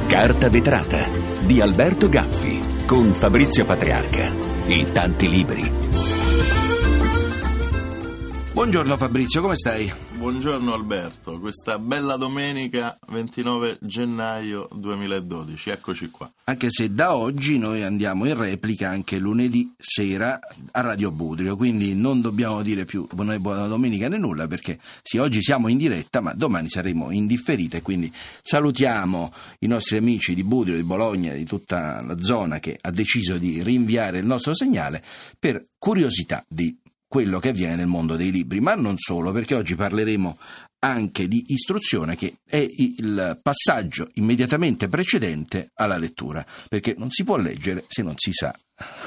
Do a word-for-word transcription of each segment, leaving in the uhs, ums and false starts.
Carta vetrata di Alberto Gaffi con Fabrizio Patriarca e tanti libri. Buongiorno Fabrizio, come stai? Buongiorno Alberto, questa bella domenica ventinove gennaio duemiladodici, eccoci qua. Anche se da oggi noi andiamo in replica anche lunedì sera a Radio Budrio, quindi non dobbiamo dire più buona, buona domenica né nulla, perché sì, oggi siamo in diretta ma domani saremo in differita, e quindi salutiamo i nostri amici di Budrio, di Bologna, di tutta la zona che ha deciso di rinviare il nostro segnale per curiosità di quello che avviene nel mondo dei libri, ma non solo, perché oggi parleremo anche di istruzione, che è il passaggio immediatamente precedente alla lettura, perché non si può leggere se non si sa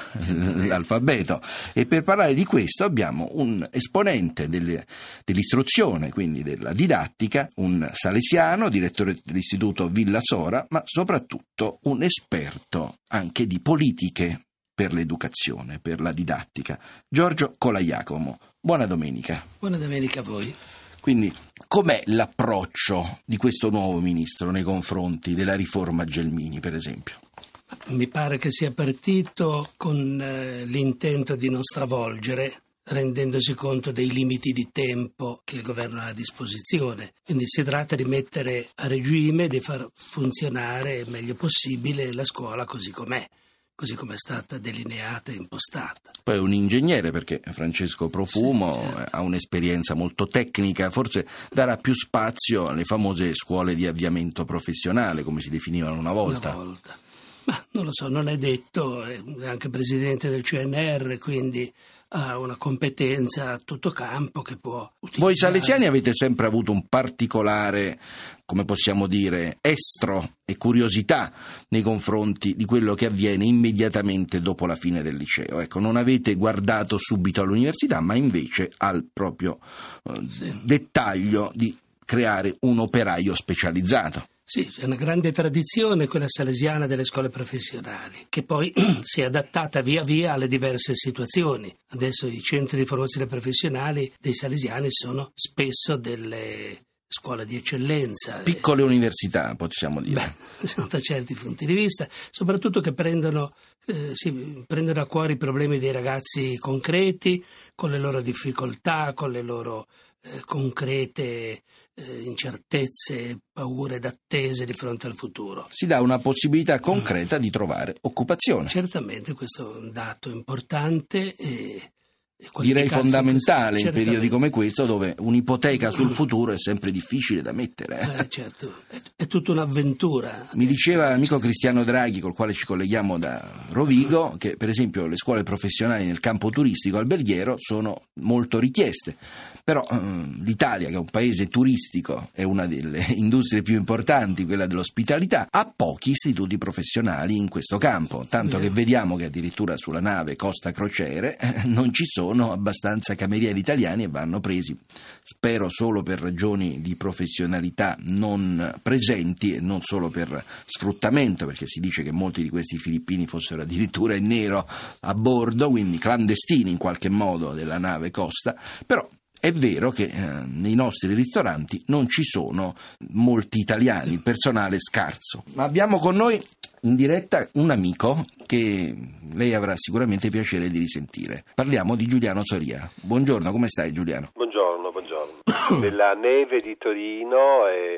l'alfabeto. E per parlare di questo abbiamo un esponente delle, dell'istruzione, quindi della didattica, un salesiano, direttore dell'istituto Villa Sora, ma soprattutto un esperto anche di politiche per l'educazione, per la didattica, Giorgio Colaiacomo. Buona domenica. Buona domenica a voi. Quindi, com'è l'approccio di questo nuovo ministro nei confronti della riforma Gelmini, per esempio? Mi pare che sia partito con eh, l'intento di non stravolgere, rendendosi conto dei limiti di tempo che il governo ha a disposizione. Quindi si tratta di mettere a regime, di far funzionare il meglio possibile la scuola così com'è. così come è stata delineata e impostata. Poi è un ingegnere, perché Francesco Profumo sì, certo. ha un'esperienza molto tecnica, forse darà più spazio alle famose scuole di avviamento professionale, come si definivano una volta. Una volta. Ma non lo so, non è detto, è anche presidente del C N R, quindi ha una competenza a tutto campo che può utilizzare. Voi salesiani avete sempre avuto un particolare, come possiamo dire, estro e curiosità nei confronti di quello che avviene immediatamente dopo la fine del liceo. Ecco, non avete guardato subito all'università, ma invece al proprio eh, sì. dettaglio di creare un operaio specializzato. Sì, è una grande tradizione quella salesiana delle scuole professionali, che poi si è adattata via via alle diverse situazioni. Adesso i centri di formazione professionali dei salesiani sono spesso delle scuole di eccellenza. Piccole università, possiamo dire. Beh, sotto certi punti di vista, soprattutto che prendono, eh, sì, prendono a cuore i problemi dei ragazzi concreti, con le loro difficoltà, con le loro eh, concrete Eh, incertezze, paure ed attese di fronte al futuro. Si dà una possibilità concreta mm. di trovare occupazione. Certamente questo è un dato importante e, e direi fondamentale questo, in periodi come questo, dove un'ipoteca sul futuro è sempre difficile da mettere. Eh? Eh, certo, è, è tutta un'avventura. Mi diceva l'amico Cristiano Draghi, col quale ci colleghiamo da Rovigo, che per esempio le scuole professionali nel campo turistico alberghiero sono molto richieste. Però l'Italia, che è un paese turistico, è una delle industrie più importanti, quella dell'ospitalità, ha pochi istituti professionali in questo campo, tanto che vediamo che addirittura sulla nave Costa Crociere eh, non ci sono abbastanza camerieri italiani e vanno presi, spero solo per ragioni di professionalità non presenti e non solo per sfruttamento, perché si dice che molti di questi filippini fossero addirittura in nero a bordo, quindi clandestini in qualche modo della nave Costa. Però è vero che eh, nei nostri ristoranti non ci sono molti italiani, il personale è scarso. Ma abbiamo con noi in diretta un amico che lei avrà sicuramente piacere di risentire. Parliamo di Giuliano Soria. Buongiorno, come stai Giuliano? Buongiorno, buongiorno. Nella neve di Torino e,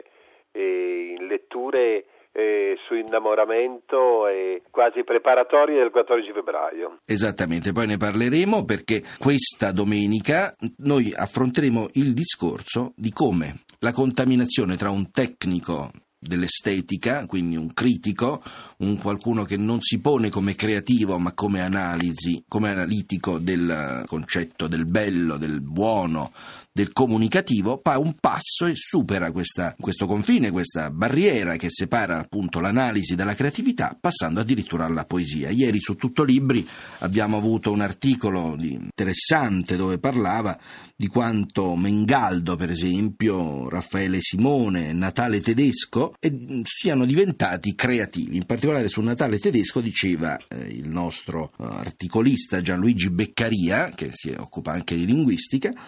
e in letture Eh, su innamoramento e quasi preparatorie del quattordici febbraio. Esattamente, poi ne parleremo, perché questa domenica noi affronteremo il discorso di come la contaminazione tra un tecnico dell'estetica, quindi un critico, un qualcuno che non si pone come creativo ma come analisi, come analitico del concetto del bello, del buono, del comunicativo, fa un passo e supera questa, questo confine, questa barriera che separa appunto l'analisi dalla creatività, passando addirittura alla poesia. Ieri su Tutto Libri abbiamo avuto un articolo interessante dove parlava di quanto Mengaldo, per esempio, Raffaele Simone, Natale Tedesco eh, siano diventati creativi. In particolare su Natale Tedesco diceva eh, il nostro eh, articolista Gianluigi Beccaria, che si occupa anche di linguistica,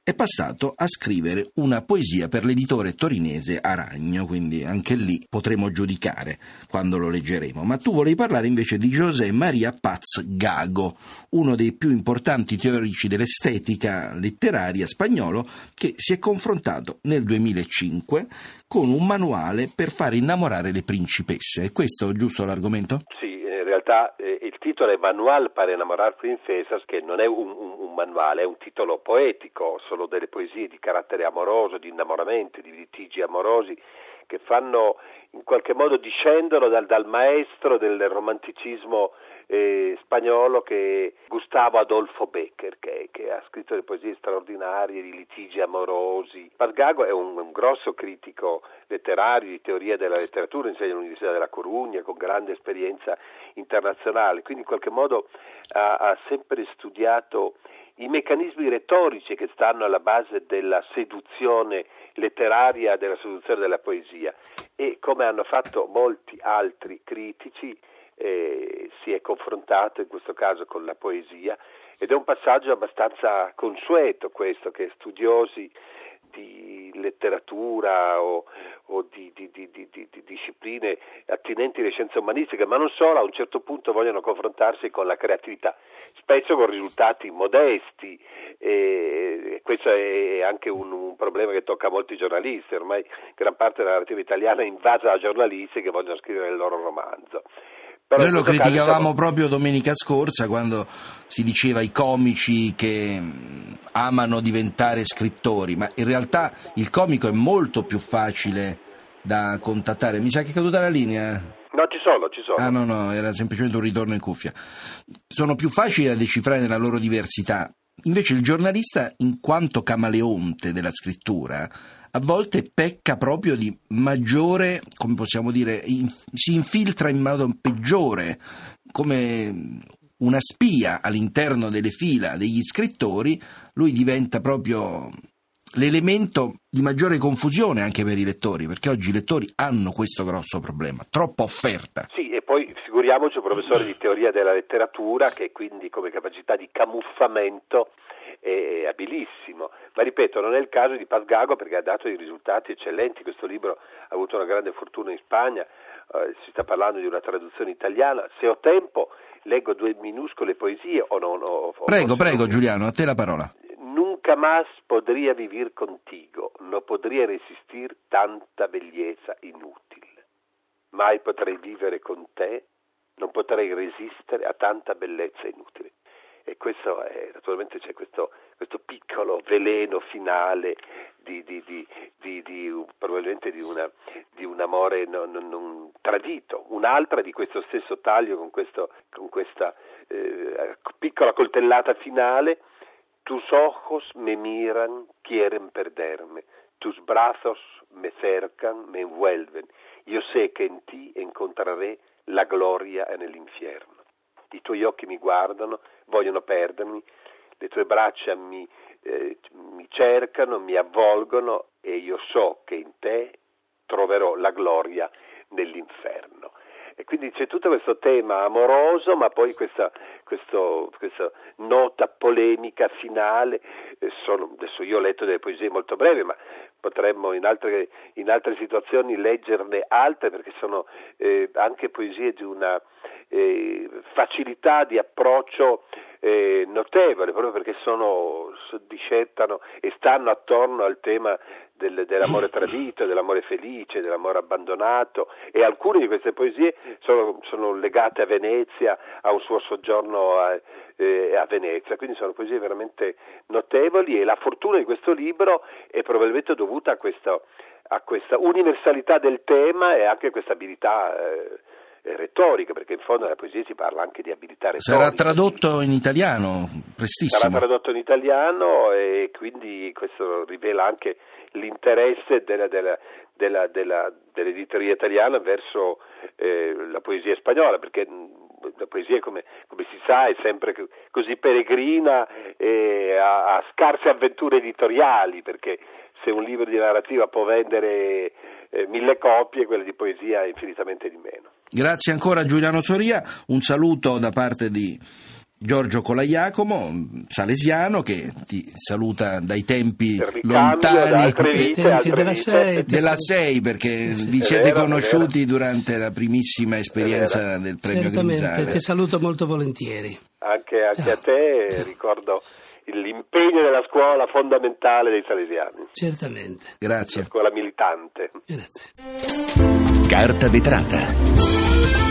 è passato a scrivere una poesia per l'editore torinese Aragno, quindi anche lì potremo giudicare quando lo leggeremo. Ma tu volevi parlare invece di José María Paz Gago, uno dei più importanti teorici dell'estetica letteraria spagnolo, che si è confrontato nel duemilacinque con un manuale per far innamorare le principesse. È questo giusto l'argomento? Sì. In realtà eh, il titolo è Manual para enamorar princesas, che non è un, un, un manuale, è un titolo poetico, sono delle poesie di carattere amoroso, di innamoramenti, di litigi amorosi che fanno, in qualche modo discendono dal, dal maestro del romanticismo eh, spagnolo, che è Gustavo Adolfo Bécquer, che, che ha scritto delle poesie straordinarie di litigi amorosi. Paz Gago è un, un grosso critico letterario di teoria della letteratura, insegna all'Università della Corugna con grande esperienza internazionale, quindi in qualche modo ha, ha sempre studiato i meccanismi retorici che stanno alla base della seduzione letteraria, della seduzione della poesia, e come hanno fatto molti altri critici eh, si è confrontato in questo caso con la poesia, ed è un passaggio abbastanza consueto questo, che studiosi di letteratura o, o di, di, di, di, di, di discipline attinenti alle scienze umanistiche, ma non solo, a un certo punto vogliono confrontarsi con la creatività, spesso con risultati modesti, e questo è anche un, un problema che tocca a molti giornalisti. Ormai gran parte della narrativa italiana è invasa da giornalisti che vogliono scrivere il loro romanzo. Però noi lo criticavamo siamo... proprio domenica scorsa, quando si diceva i comici che amano diventare scrittori, ma in realtà il comico è molto più facile da contattare. Mi sa che è caduta la linea? No, ci sono, ci sono. Ah no, no, era semplicemente un ritorno in cuffia. Sono più facili da decifrare nella loro diversità. Invece il giornalista, in quanto camaleonte della scrittura, a volte pecca proprio di maggiore, come possiamo dire, in, si infiltra in modo peggiore, come una spia all'interno delle fila degli scrittori. Lui diventa proprio l'elemento di maggiore confusione anche per i lettori, perché oggi i lettori hanno questo grosso problema, troppa offerta. Sì, e poi figuriamoci un professore di teoria della letteratura che quindi come capacità di camuffamento è abilissimo, ma ripeto, non è il caso di Paz Gago, perché ha dato dei risultati eccellenti. Questo libro ha avuto una grande fortuna in Spagna, eh, si sta parlando di una traduzione italiana. Se ho tempo leggo due minuscole poesie o no, no, prego, o prego no. Giuliano, a te la parola. Nunca más podría vivir contigo, no podría resistir tanta bellezza inutile. Mai potrei vivere con te, non potrei resistere a tanta bellezza inutile. E questo è, naturalmente c'è questo, questo piccolo veleno finale di, di, di, di, di probabilmente di, una, di un amore non, non, non tradito. Un'altra di questo stesso taglio, con, questo, con questa eh, piccola coltellata finale: tus ojos me miran, quieren perderme, tus brazos me cercan, me envuelven, yo sé que en ti encontraré la gloria nell'inferno. I tuoi occhi mi guardano, vogliono perdermi, le tue braccia mi, eh, mi cercano, mi avvolgono, e io so che in te troverò la gloria nell'inferno. E quindi c'è tutto questo tema amoroso, ma poi questa, questo, questa nota polemica finale. Eh, sono, adesso io ho letto delle poesie molto brevi, ma potremmo in altre, in altre situazioni leggerne altre, perché sono eh, anche poesie di una eh, facilità di approccio eh, notevole, proprio perché sono, discettano e stanno attorno al tema del, dell'amore tradito, dell'amore felice, dell'amore abbandonato, e alcune di queste poesie sono, sono legate a Venezia, a un suo soggiorno a, eh, a Venezia, quindi sono poesie veramente notevoli, e la fortuna di questo libro è probabilmente dovuta a questa, a questa universalità del tema e anche a questa abilità eh, retorica, perché in fondo nella poesia si parla anche di abilità retorica. Sarà tradotto in italiano prestissimo. Sarà tradotto in italiano, e quindi questo rivela anche l'interesse della, della, della, della, dell'editoria italiana verso eh, la poesia spagnola, perché la poesia, come, come si sa, è sempre così peregrina e ha, ha scarse avventure editoriali, perché se un libro di narrativa può vendere eh, mille copie, quelle di poesia infinitamente di meno. Grazie ancora Giuliano Zoria, un saluto da parte di Giorgio Colaiacomo, salesiano, che ti saluta dai tempi Ricambio, lontani da altre vite, Tempi altre della vite. sei, della sei, perché vi siete vero, è conosciuti durante la primissima esperienza del premio certamente, Grinzale. ti saluto molto volentieri. Anche, anche Ciao. a te Ciao. ricordo l'impegno della scuola fondamentale dei salesiani, Certamente. Grazie. la scuola militante. Grazie. Carta vetrata.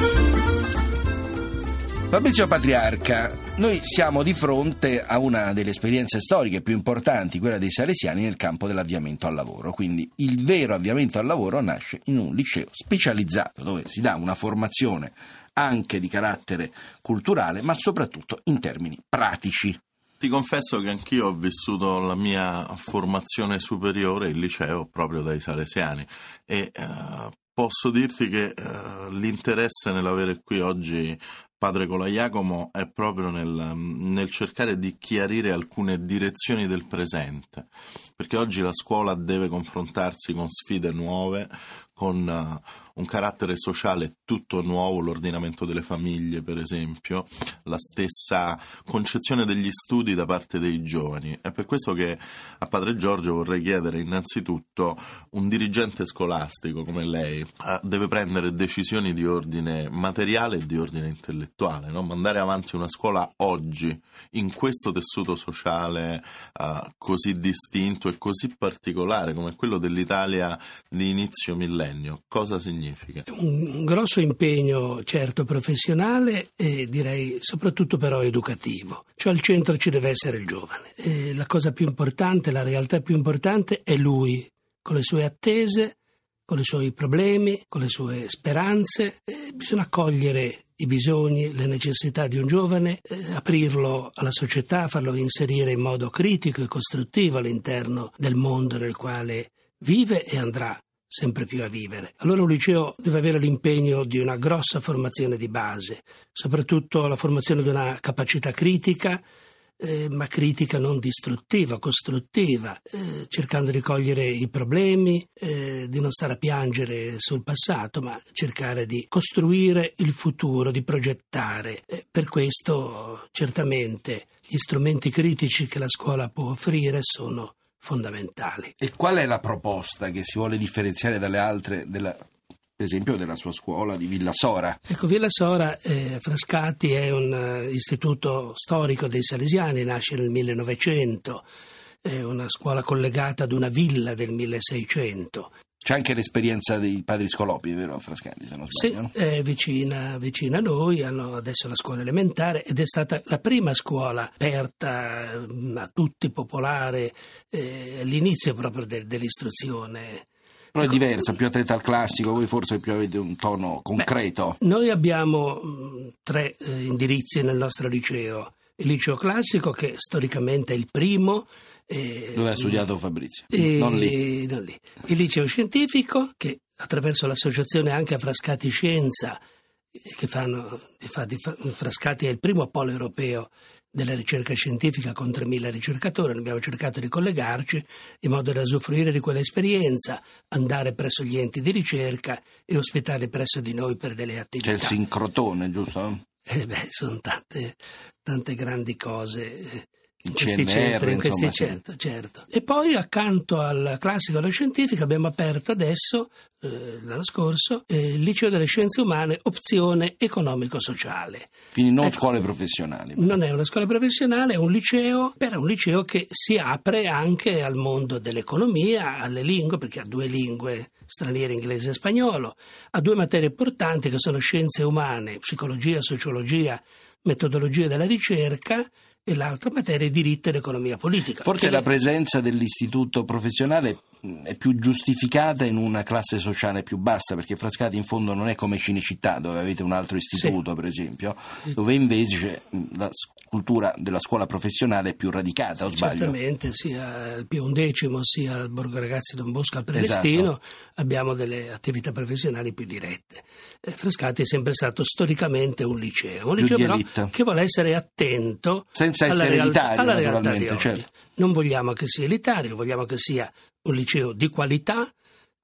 Fabrizio Patriarca, noi siamo di fronte a una delle esperienze storiche più importanti, quella dei salesiani nel campo dell'avviamento al lavoro. Quindi il vero avviamento al lavoro nasce in un liceo specializzato, dove si dà una formazione anche di carattere culturale, ma soprattutto in termini pratici. Ti confesso che anch'io ho vissuto la mia formazione superiore, il liceo, proprio dai salesiani e eh, posso dirti che eh, l'interesse nell'avere qui oggi padre Colaiacomo è proprio nel, nel cercare di chiarire alcune direzioni del presente, perché oggi la scuola deve confrontarsi con sfide nuove, con uh, un carattere sociale tutto nuovo, l'ordinamento delle famiglie per esempio, la stessa concezione degli studi da parte dei giovani. È per questo che a padre Giorgio vorrei chiedere innanzitutto: un dirigente scolastico come lei uh, deve prendere decisioni di ordine materiale e di ordine intellettuale, no? Mandare avanti una scuola oggi in questo tessuto sociale uh, così distinto e così particolare come quello dell'Italia di inizio millennio, cosa significa? Un grosso impegno, certo, professionale e direi soprattutto però educativo. Cioè al centro ci deve essere il giovane. E la cosa più importante, la realtà più importante è lui, con le sue attese, con i suoi problemi, con le sue speranze. E bisogna accogliere i bisogni, le necessità di un giovane, eh, aprirlo alla società, farlo inserire in modo critico e costruttivo all'interno del mondo nel quale vive e andrà sempre più a vivere. Allora un liceo deve avere l'impegno di una grossa formazione di base, soprattutto la formazione di una capacità critica, eh, ma critica non distruttiva, costruttiva, eh, cercando di cogliere i problemi, eh, di non stare a piangere sul passato, ma cercare di costruire il futuro, di progettare. Eh, per questo certamente gli strumenti critici che la scuola può offrire sono fondamentali. E qual è la proposta che si vuole differenziare dalle altre, della, per esempio della sua scuola di Villa Sora? Ecco, Villa Sora, eh, Frascati è un uh, istituto storico dei salesiani, nasce nel millenovecento, è una scuola collegata ad una villa del milleseicento. C'è anche l'esperienza dei padri Scolopi, vero Frascati, se non sbaglio? Sì, no? è vicina, vicina a noi, hanno adesso la scuola elementare ed è stata la prima scuola aperta a tutti, popolare, eh, all'inizio proprio de- dell'istruzione. Però è diversa, più attenta al classico, voi forse più avete un tono concreto. Beh, noi abbiamo mh, tre eh, indirizzi nel nostro liceo. Il liceo classico, che storicamente è il primo. Eh, Dove ha studiato Fabrizio? eh, non lì. non lì. Il liceo scientifico, che attraverso l'associazione anche a Frascati Scienza, eh, che fanno, infatti Frascati è il primo polo europeo della ricerca scientifica con tremila ricercatori, noi abbiamo cercato di collegarci in modo da usufruire di quell'esperienza, andare presso gli enti di ricerca e ospitare presso di noi per delle attività. C'è il sincrotone, giusto? Eh beh, sono tante, tante grandi cose in Il questi C N R, centri, in questi insomma, certo, certo. E poi accanto al classico e allo scientifico abbiamo aperto adesso, eh, l'anno scorso, eh, il liceo delle scienze umane, opzione economico-sociale. Quindi non Ecco, scuole professionali. Non è una scuola professionale, è un liceo, però è un liceo che si apre anche al mondo dell'economia, alle lingue, perché ha due lingue straniere, inglese e spagnolo, ha due materie importanti che sono scienze umane, psicologia, sociologia, metodologia della ricerca, e l'altra materia è diritto ed economia politica. Forse che la presenza dell'istituto professionale è più giustificata in una classe sociale più bassa, perché Frascati in fondo non è come Cinecittà, dove avete un altro istituto, sì, per esempio, dove invece la cultura della scuola professionale è più radicata, o sbaglio? Certamente, sia al Pio undicimo sia al Borgo Ragazzi Don Bosco al Prelestino, esatto, abbiamo delle attività professionali più dirette. Eh, Frascati è sempre stato storicamente un liceo, un più liceo di però elite, che vuole essere attento senza essere realtà, elitario, alla realtà naturalmente, di oggi. Certo. Non vogliamo che sia elitario, vogliamo che sia un liceo di qualità,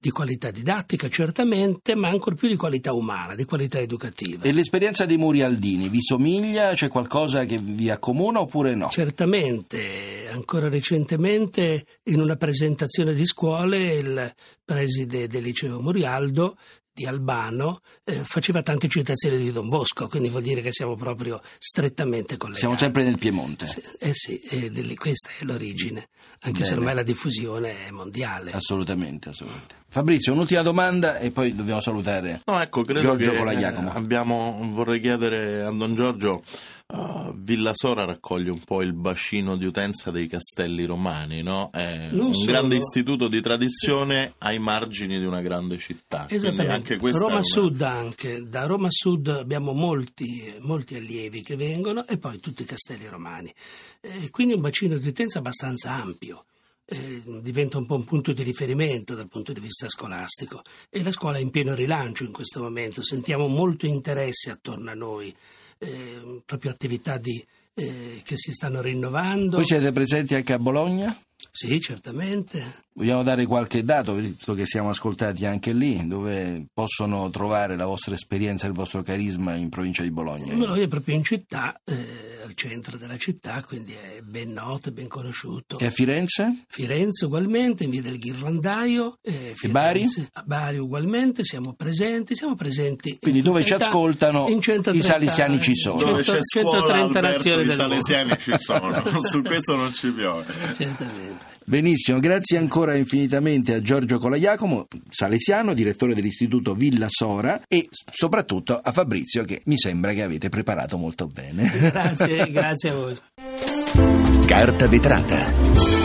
di qualità didattica certamente, ma ancor più di qualità umana, di qualità educativa. E l'esperienza dei Murialdini vi somiglia? C'è qualcosa che vi accomuna oppure no? Certamente, ancora recentemente in una presentazione di scuole il preside del liceo Murialdo di Albano eh, faceva tante citazioni di Don Bosco, quindi vuol dire che siamo proprio strettamente collegati. Siamo sempre nel Piemonte. Sì, eh sì, eh, di, questa è l'origine, anche Bene. se ormai la diffusione è mondiale. Assolutamente, assolutamente. Fabrizio, un'ultima domanda e poi dobbiamo salutare no, ecco, credo Giorgio che, Colajacomo. Eh, abbiamo, vorrei chiedere a Don Giorgio, uh, Villa Sora raccoglie un po' il bacino di utenza dei castelli romani, no? È Non un solo. grande istituto di tradizione sì. ai margini di una grande città. Esattamente, anche Roma una... Sud anche, da Roma Sud abbiamo molti, molti allievi che vengono e poi tutti i castelli romani, eh, quindi un bacino di utenza abbastanza ampio. Eh, diventa un po' un punto di riferimento dal punto di vista scolastico e la scuola è in pieno rilancio in questo momento, sentiamo molto interesse attorno a noi, eh, proprio attività di, eh, che si stanno rinnovando. Voi siete presenti anche a Bologna? Sì, certamente. Vogliamo dare qualche dato, visto che siamo ascoltati anche lì, dove possono trovare la vostra esperienza e il vostro carisma in provincia di Bologna? Bologna è proprio in città, eh, al centro della città, quindi è ben noto e ben conosciuto. E a Firenze? Firenze ugualmente, in via del Ghirlandaio. Eh, e Bari? A Bari ugualmente, siamo presenti, siamo presenti. Quindi in dove ci Italia, ascoltano in centotrenta, i salesiani ci sono. Dove c'è scuola, centotrenta Alberto, nazioni i del salesiani mondo. ci sono, su questo non ci piove. Certamente. Benissimo, grazie ancora infinitamente a Giorgio Colajacomo, salesiano, direttore dell'istituto Villa Sora, e soprattutto a Fabrizio, che mi sembra che avete preparato molto bene. Grazie, grazie a voi. Carta vetrata.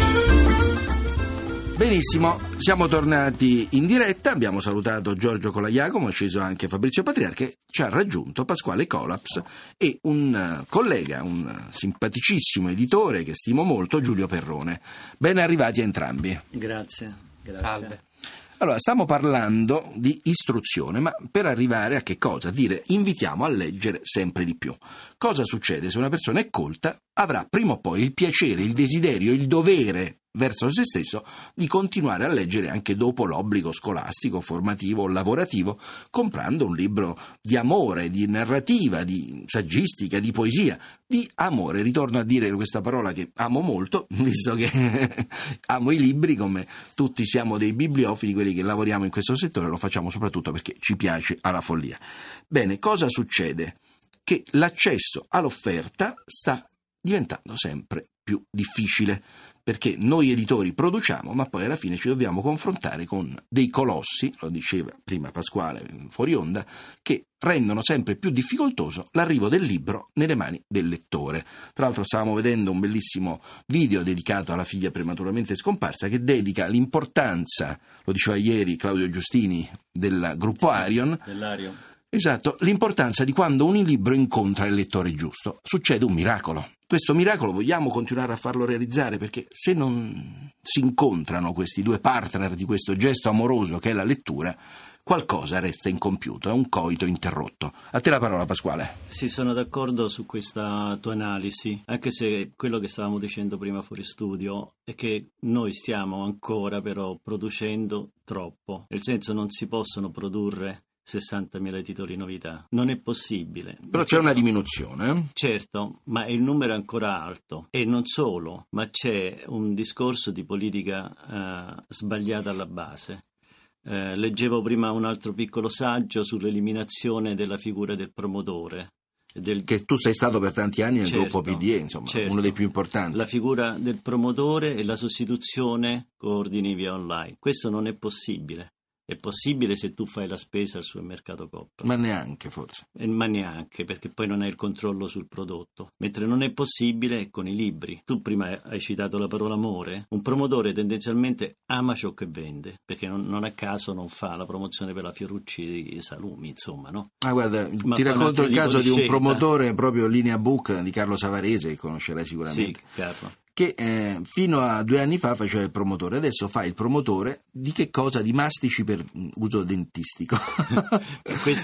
Benissimo, siamo tornati in diretta, abbiamo salutato Giorgio Colajacomo, è sceso anche Fabrizio Patriarca, ci ha raggiunto Pasquale Colaps e un collega, un simpaticissimo editore che stimo molto, Giulio Perrone. Ben arrivati a entrambi. Grazie, grazie. Salve. Allora, stiamo parlando di istruzione, ma per arrivare a che cosa? Dire invitiamo a leggere sempre di più. Cosa succede se una persona è colta? Avrà prima o poi il piacere, il desiderio, il dovere verso se stesso di continuare a leggere anche dopo l'obbligo scolastico, formativo o lavorativo, comprando un libro di amore, di narrativa, di saggistica, di poesia, di amore. Ritorno a dire questa parola che amo molto, visto che amo i libri, come tutti siamo dei bibliofili, quelli che lavoriamo in questo settore lo facciamo soprattutto perché ci piace alla follia. Bene, cosa succede? Che l'accesso all'offerta sta diventando sempre più difficile, perché noi editori produciamo, ma poi alla fine ci dobbiamo confrontare con dei colossi, lo diceva prima Pasquale fuori onda, che rendono sempre più difficoltoso l'arrivo del libro nelle mani del lettore. Tra l'altro stavamo vedendo un bellissimo video dedicato alla figlia prematuramente scomparsa, che dedica l'importanza, lo diceva ieri Claudio Giustini del gruppo Arion, Dell'Arion. Esatto, l'importanza di quando un libro incontra il lettore giusto. Succede un miracolo. Questo miracolo vogliamo continuare a farlo realizzare, perché se non si incontrano questi due partner di questo gesto amoroso che è la lettura, qualcosa resta incompiuto, è un coito interrotto. A te la parola, Pasquale. Sì, sono d'accordo su questa tua analisi, anche se quello che stavamo dicendo prima fuori studio è che noi stiamo ancora però producendo troppo, nel senso non si possono produrre sessantamila titoli novità, non è possibile. Però c'è una diminuzione. Eh? Certo, ma il numero è ancora alto, e non solo, ma c'è un discorso di politica eh, sbagliata alla base. Eh, leggevo prima un altro piccolo saggio sull'eliminazione della figura del promotore. Del... Che tu sei stato per tanti anni nel certo, gruppo P D E, insomma, certo. uno dei più importanti. La figura del promotore e la sostituzione con ordini via online. Questo non è possibile. È possibile se tu fai la spesa al supermercato Coop. Ma neanche, forse. Eh, ma neanche, perché poi non hai il controllo sul prodotto. Mentre non è possibile con i libri. Tu prima hai citato la parola amore. Un promotore tendenzialmente ama ciò che vende, perché non, non a caso non fa la promozione per la Fiorucci di salumi, insomma, no? Ah, guarda, Ma ti racconto il caso di, di un scelta. promotore, proprio Linea Book, di Carlo Savarese, che conoscerai sicuramente. Sì, Carlo. Che eh, fino a due anni fa faceva il promotore, adesso fa il promotore di che cosa? Di mastici per uso dentistico. Questo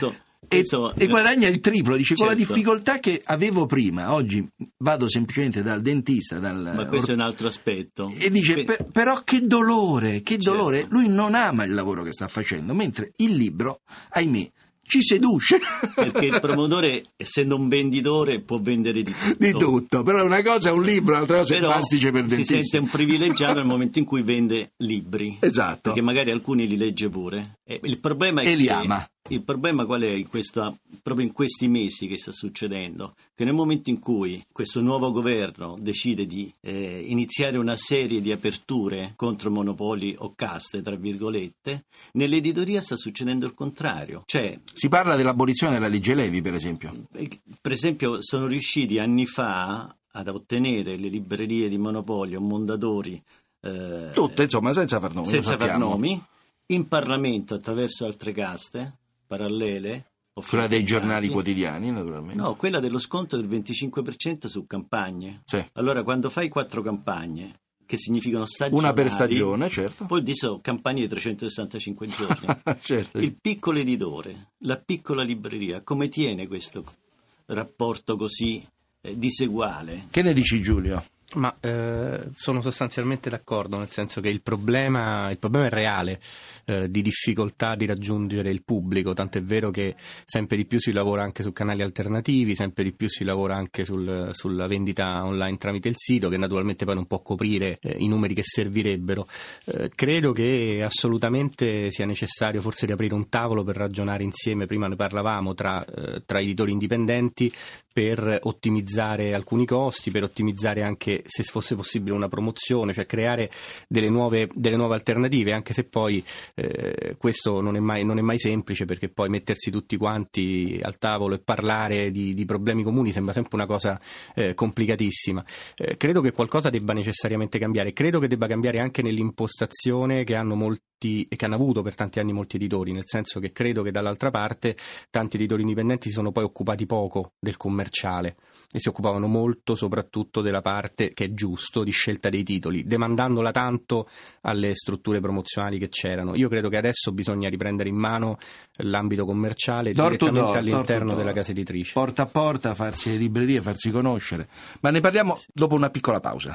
E, Questo, e guadagna il triplo, dice, certo. con la difficoltà che avevo prima. Oggi vado semplicemente dal dentista, dal, ma questo or... è un altro aspetto. E dice, que... per, però che dolore, che certo. dolore. Lui non ama il lavoro che sta facendo, mentre il libro, ahimè, ci seduce. Perché il promotore, essendo un venditore, può vendere di tutto. Di tutto, però una cosa è un libro, un'altra cosa è il mastice per dentisti. Si sente un privilegiato nel momento in cui vende libri. Esatto. Perché magari alcuni li legge pure. E il problema è e li che, ama. Il problema qual è in questa, proprio in questi mesi che sta succedendo? Che nel momento in cui questo nuovo governo decide di eh, iniziare una serie di aperture contro monopoli o caste, tra virgolette, nell'editoria sta succedendo il contrario. Cioè, si parla dell'abolizione della legge Levi, per esempio. Per esempio, sono riusciti anni fa ad ottenere le librerie di monopolio, Mondadori, eh, tutte, insomma, senza far nomi. Senza far nomi, in Parlamento attraverso altre caste parallele. Quella dei giornali quotidiani, naturalmente. No, quella dello sconto del venticinque per cento su campagne. Sì. Allora, quando fai quattro campagne, che significano stagionali, una per stagione, certo. Poi di so campagne di trecentosessantacinque giorni. Certo. Il piccolo editore, la piccola libreria, come tiene questo rapporto così eh, diseguale? Che ne dici, Giulio? Ma eh, sono sostanzialmente d'accordo, nel senso che il problema, il problema è reale, eh, di difficoltà di raggiungere il pubblico, tanto è vero che sempre di più si lavora anche su canali alternativi, sempre di più si lavora anche sul, sulla vendita online tramite il sito, che naturalmente poi non può coprire eh, i numeri che servirebbero. Eh, credo che assolutamente sia necessario forse riaprire un tavolo per ragionare insieme, prima ne parlavamo, tra, eh, tra editori indipendenti, per ottimizzare alcuni costi, per ottimizzare anche, se fosse possibile, una promozione, cioè creare delle nuove, delle nuove alternative, anche se poi eh, questo non è mai, non è mai semplice, perché poi mettersi tutti quanti al tavolo e parlare di, di problemi comuni sembra sempre una cosa eh, complicatissima. Eh, credo che qualcosa debba necessariamente cambiare, credo che debba cambiare anche nell'impostazione che hanno molti e che hanno avuto per tanti anni molti editori, nel senso che credo che dall'altra parte tanti editori indipendenti si sono poi occupati poco del commerciale e si occupavano molto soprattutto della parte, che è giusto, di scelta dei titoli, demandandola tanto alle strutture promozionali che c'erano. Io credo che adesso bisogna riprendere in mano l'ambito commerciale door direttamente door, all'interno door della casa editrice. Porta a porta, farsi le librerie, farsi conoscere. Ma ne parliamo dopo una piccola pausa.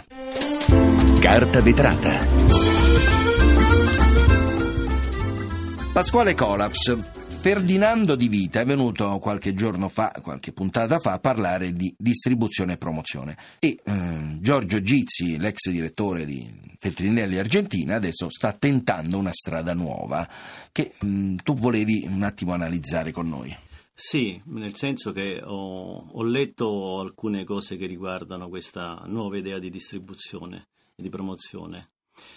Carta vetrata. Pasquale Colaps, Ferdinando Di Vita, è venuto qualche giorno fa, qualche puntata fa, a parlare di distribuzione e promozione. E eh, Giorgio Gizzi, l'ex direttore di Feltrinelli Argentina, adesso sta tentando una strada nuova che mh, tu volevi un attimo analizzare con noi. Sì, nel senso che ho, ho letto alcune cose che riguardano questa nuova idea di distribuzione e di promozione.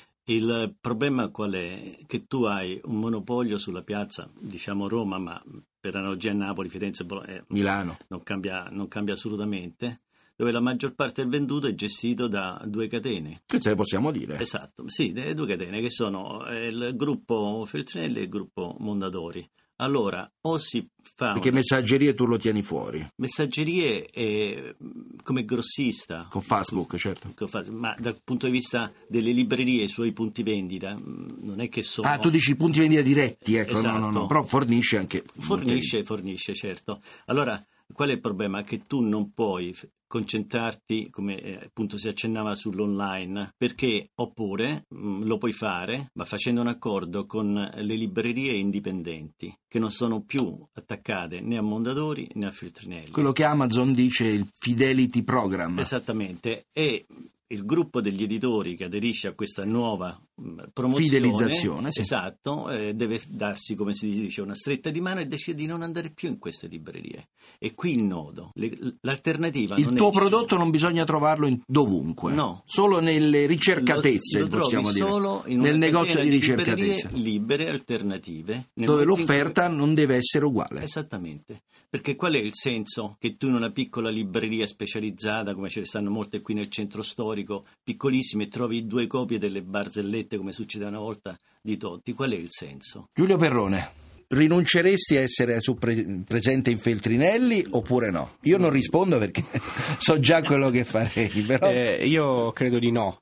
Il problema qual è? Che tu hai un monopolio sulla piazza, diciamo Roma, ma per analogia Napoli, Firenze, eh, Milano. Non cambia, non cambia assolutamente, dove la maggior parte del venduto è gestito da due catene. Questo le possiamo dire. Esatto, sì, delle due catene che sono il gruppo Feltrinelli e il gruppo Mondadori. Allora, o si fa... Perché una... messaggerie tu lo tieni fuori. Messaggerie è come grossista. Con Facebook, certo. Con, ma dal punto di vista delle librerie, i suoi punti vendita, non è che sono... Ah, tu dici punti vendita diretti, ecco, esatto. no, no, no, però fornisce anche... Fornisce, fornisce, certo. Allora, qual è il problema? Che tu non puoi concentrarti, come eh, appunto si accennava, sull'online, perché oppure mh, lo puoi fare, ma facendo un accordo con le librerie indipendenti, che non sono più attaccate né a Mondadori né a Feltrinelli. Quello che Amazon dice il Fidelity Program. Esattamente, e il gruppo degli editori che aderisce a questa nuova mh, promozione, fidelizzazione, sì. Esatto, eh, deve darsi, come si dice, una stretta di mano e decide di non andare più in queste librerie. E qui il nodo, Le, l'alternativa il non tuo è prodotto non bisogna trovarlo in, dovunque, no, solo nelle ricercatezze, lo, lo possiamo dire, solo in nel una negozio di ricercatezze libere, alternative, dove l'offerta cui... non deve essere uguale. Esattamente, perché qual è il senso che tu in una piccola libreria specializzata, come ce ne stanno molte qui nel centro storico, piccolissime, trovi due copie delle barzellette come succede una volta di Totti? Qual è il senso? Giulio Perrone, rinunceresti a essere su pre- presente in Feltrinelli oppure no? Io non rispondo perché so già quello che farei, però... Eh, io credo di no,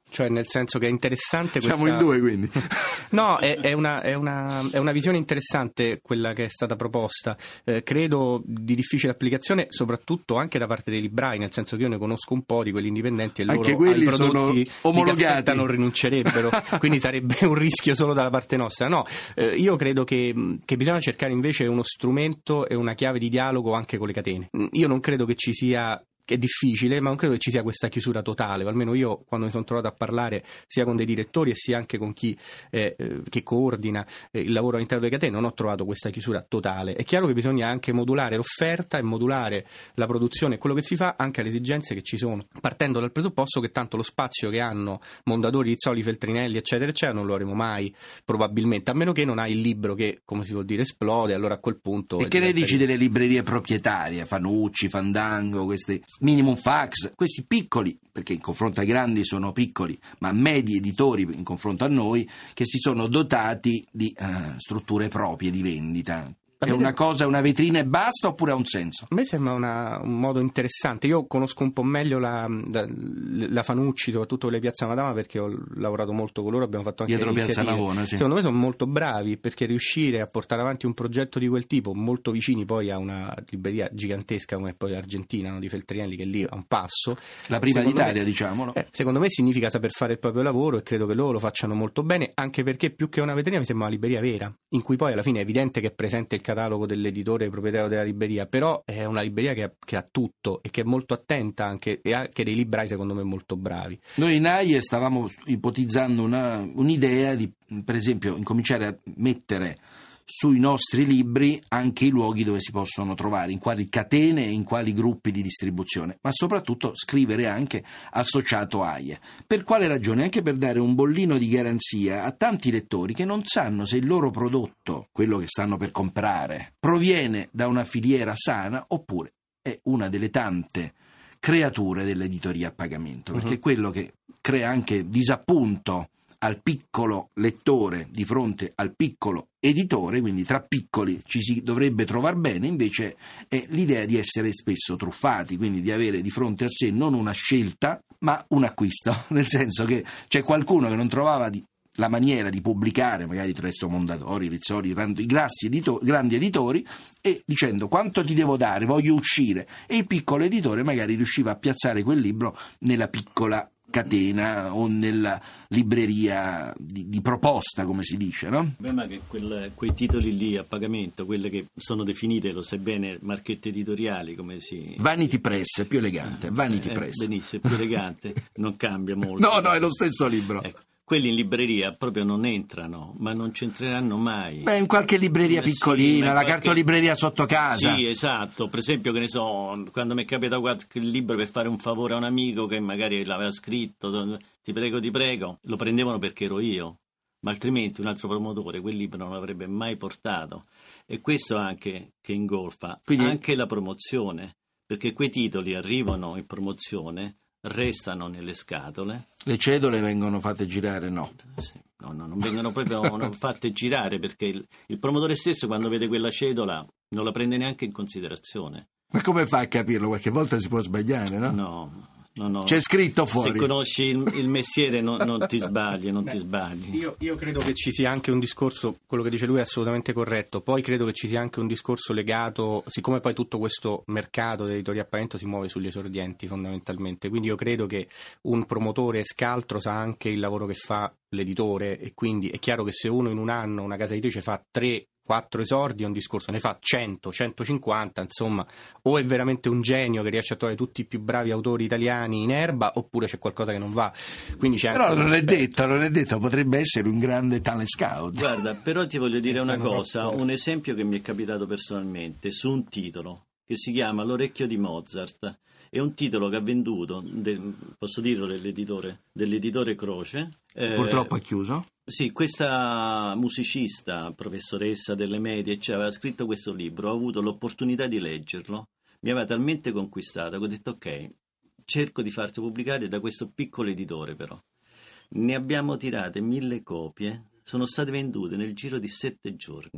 cioè nel senso che è interessante questa... Siamo in due, quindi. No, è, è, una, è, una, è una visione interessante quella che è stata proposta, eh, credo di difficile applicazione soprattutto anche da parte dei librai, nel senso che io ne conosco un po' di quelli indipendenti e loro anche quelli ai prodotti sono omologati, di cassetta non rinuncerebbero, quindi sarebbe un rischio solo dalla parte nostra. No, eh, io credo che, che bisogna cercare invece uno strumento e una chiave di dialogo anche con le catene. Io non credo che ci sia, che è difficile, ma non credo che ci sia questa chiusura totale, o almeno io quando mi sono trovato a parlare sia con dei direttori e sia anche con chi eh, che coordina eh, il lavoro all'interno delle catene, non ho trovato questa chiusura totale. È chiaro che bisogna anche modulare l'offerta e modulare la produzione e quello che si fa anche alle esigenze che ci sono, partendo dal presupposto che tanto lo spazio che hanno Mondadori, Rizzoli, Feltrinelli eccetera eccetera non lo avremo mai probabilmente, a meno che non hai il libro che, come si vuol dire, esplode, allora a quel punto... E che ne dici delle librerie proprietarie, Fanucci, Fandango, queste... Minimum Fax, questi piccoli, perché in confronto ai grandi sono piccoli, ma medi editori in confronto a noi, che si sono dotati di uh, strutture proprie di vendita. È una cosa, una vetrina e basta, oppure ha un senso? A me sembra una, un modo interessante. Io conosco un po' meglio la, la, la Fanucci, soprattutto le Piazza Madama, perché ho lavorato molto con loro, abbiamo fatto anche dietro iniziative. Piazza Navona, sì. Secondo me sono molto bravi, perché riuscire a portare avanti un progetto di quel tipo, molto vicini poi a una libreria gigantesca come poi l'Argentina, no, di Feltrinelli, che lì a un passo. La prima d'Italia, me, diciamolo. Eh, secondo me significa saper fare il proprio lavoro, e credo che loro lo facciano molto bene, anche perché più che una vetrina mi sembra una libreria vera, in cui poi alla fine è evidente che è presente il catalogo dell'editore proprietario della libreria, però è una libreria che ha, che ha tutto e che è molto attenta anche, e anche dei librai secondo me molto bravi. Noi in A I E stavamo ipotizzando una, un'idea di, per esempio, incominciare a mettere sui nostri libri anche i luoghi dove si possono trovare, in quali catene e in quali gruppi di distribuzione, ma soprattutto scrivere anche associato A I E. Per quale ragione? Anche per dare un bollino di garanzia a tanti lettori che non sanno se il loro prodotto, quello che stanno per comprare, proviene da una filiera sana oppure è una delle tante creature dell'editoria a pagamento, perché è quello che crea anche disappunto al piccolo lettore di fronte al piccolo editore, quindi tra piccoli ci si dovrebbe trovare bene, invece è l'idea di essere spesso truffati, quindi di avere di fronte a sé non una scelta ma un acquisto, nel senso che c'è qualcuno che non trovava di la maniera di pubblicare, magari attraverso Mondadori, Rizzoli, i grassi edito- grandi editori, e dicendo quanto ti devo dare, voglio uscire, e il piccolo editore magari riusciva a piazzare quel libro nella piccola catena o nella libreria di, di proposta, come si dice, no? Beh, ma che quel, quei titoli lì a pagamento, quelle che sono definite, lo sai bene, marchette editoriali, come si... Vanity Press, è più elegante, Vanity eh, Press. Benissimo, è più elegante, non cambia molto. No, no, è lo stesso libro. Ecco. Quelli in libreria proprio non entrano, ma non c'entreranno mai. Beh, in qualche libreria eh piccolina, sì, la qualche... cartolibreria sotto casa. Sì, esatto. Per esempio, che ne so, quando mi è capitato qualche libro per fare un favore a un amico che magari l'aveva scritto, ti prego, ti prego, lo prendevano perché ero io, ma altrimenti un altro promotore quel libro non l'avrebbe mai portato. E questo anche che ingolfa Quindi... anche la promozione, perché quei titoli arrivano in promozione, restano nelle scatole. Le cedole vengono fatte girare, no? Sì, no, no, non vengono proprio fatte girare, perché il, il promotore stesso, quando vede quella cedola, non la prende neanche in considerazione. Ma come fa a capirlo? Qualche volta si può sbagliare, no? No. No, no. C'è scritto fuori. Se conosci il, il mestiere non, non ti sbagli, non Beh, ti sbagli. Io, io credo che ci sia anche un discorso, quello che dice lui è assolutamente corretto, poi credo che ci sia anche un discorso legato, siccome poi tutto questo mercato dell'editoria a pagamento si muove sugli esordienti fondamentalmente, quindi io credo che un promotore scaltro sa anche il lavoro che fa l'editore, e quindi è chiaro che se uno in un anno, una casa editrice fa tre quattro esordi, è un discorso, ne fa cento, centocinquanta, insomma, o è veramente un genio che riesce a trovare tutti i più bravi autori italiani in erba, oppure c'è qualcosa che non va. Quindi c'è però anche non è detto, non è detto, potrebbe essere un grande talent scout. Guarda, però ti voglio dire una cosa, un esempio che mi è capitato personalmente su un titolo che si chiama L'orecchio di Mozart. È un titolo che ha venduto, de, posso dirlo, dell'editore, dell'editore Croce. Eh, Purtroppo è chiuso. Sì, questa musicista, professoressa delle medie, cioè, aveva scritto questo libro, ho avuto l'opportunità di leggerlo, mi aveva talmente conquistata che ho detto ok, cerco di farti pubblicare da questo piccolo editore però. Ne abbiamo tirate mille copie, sono state vendute nel giro di sette giorni.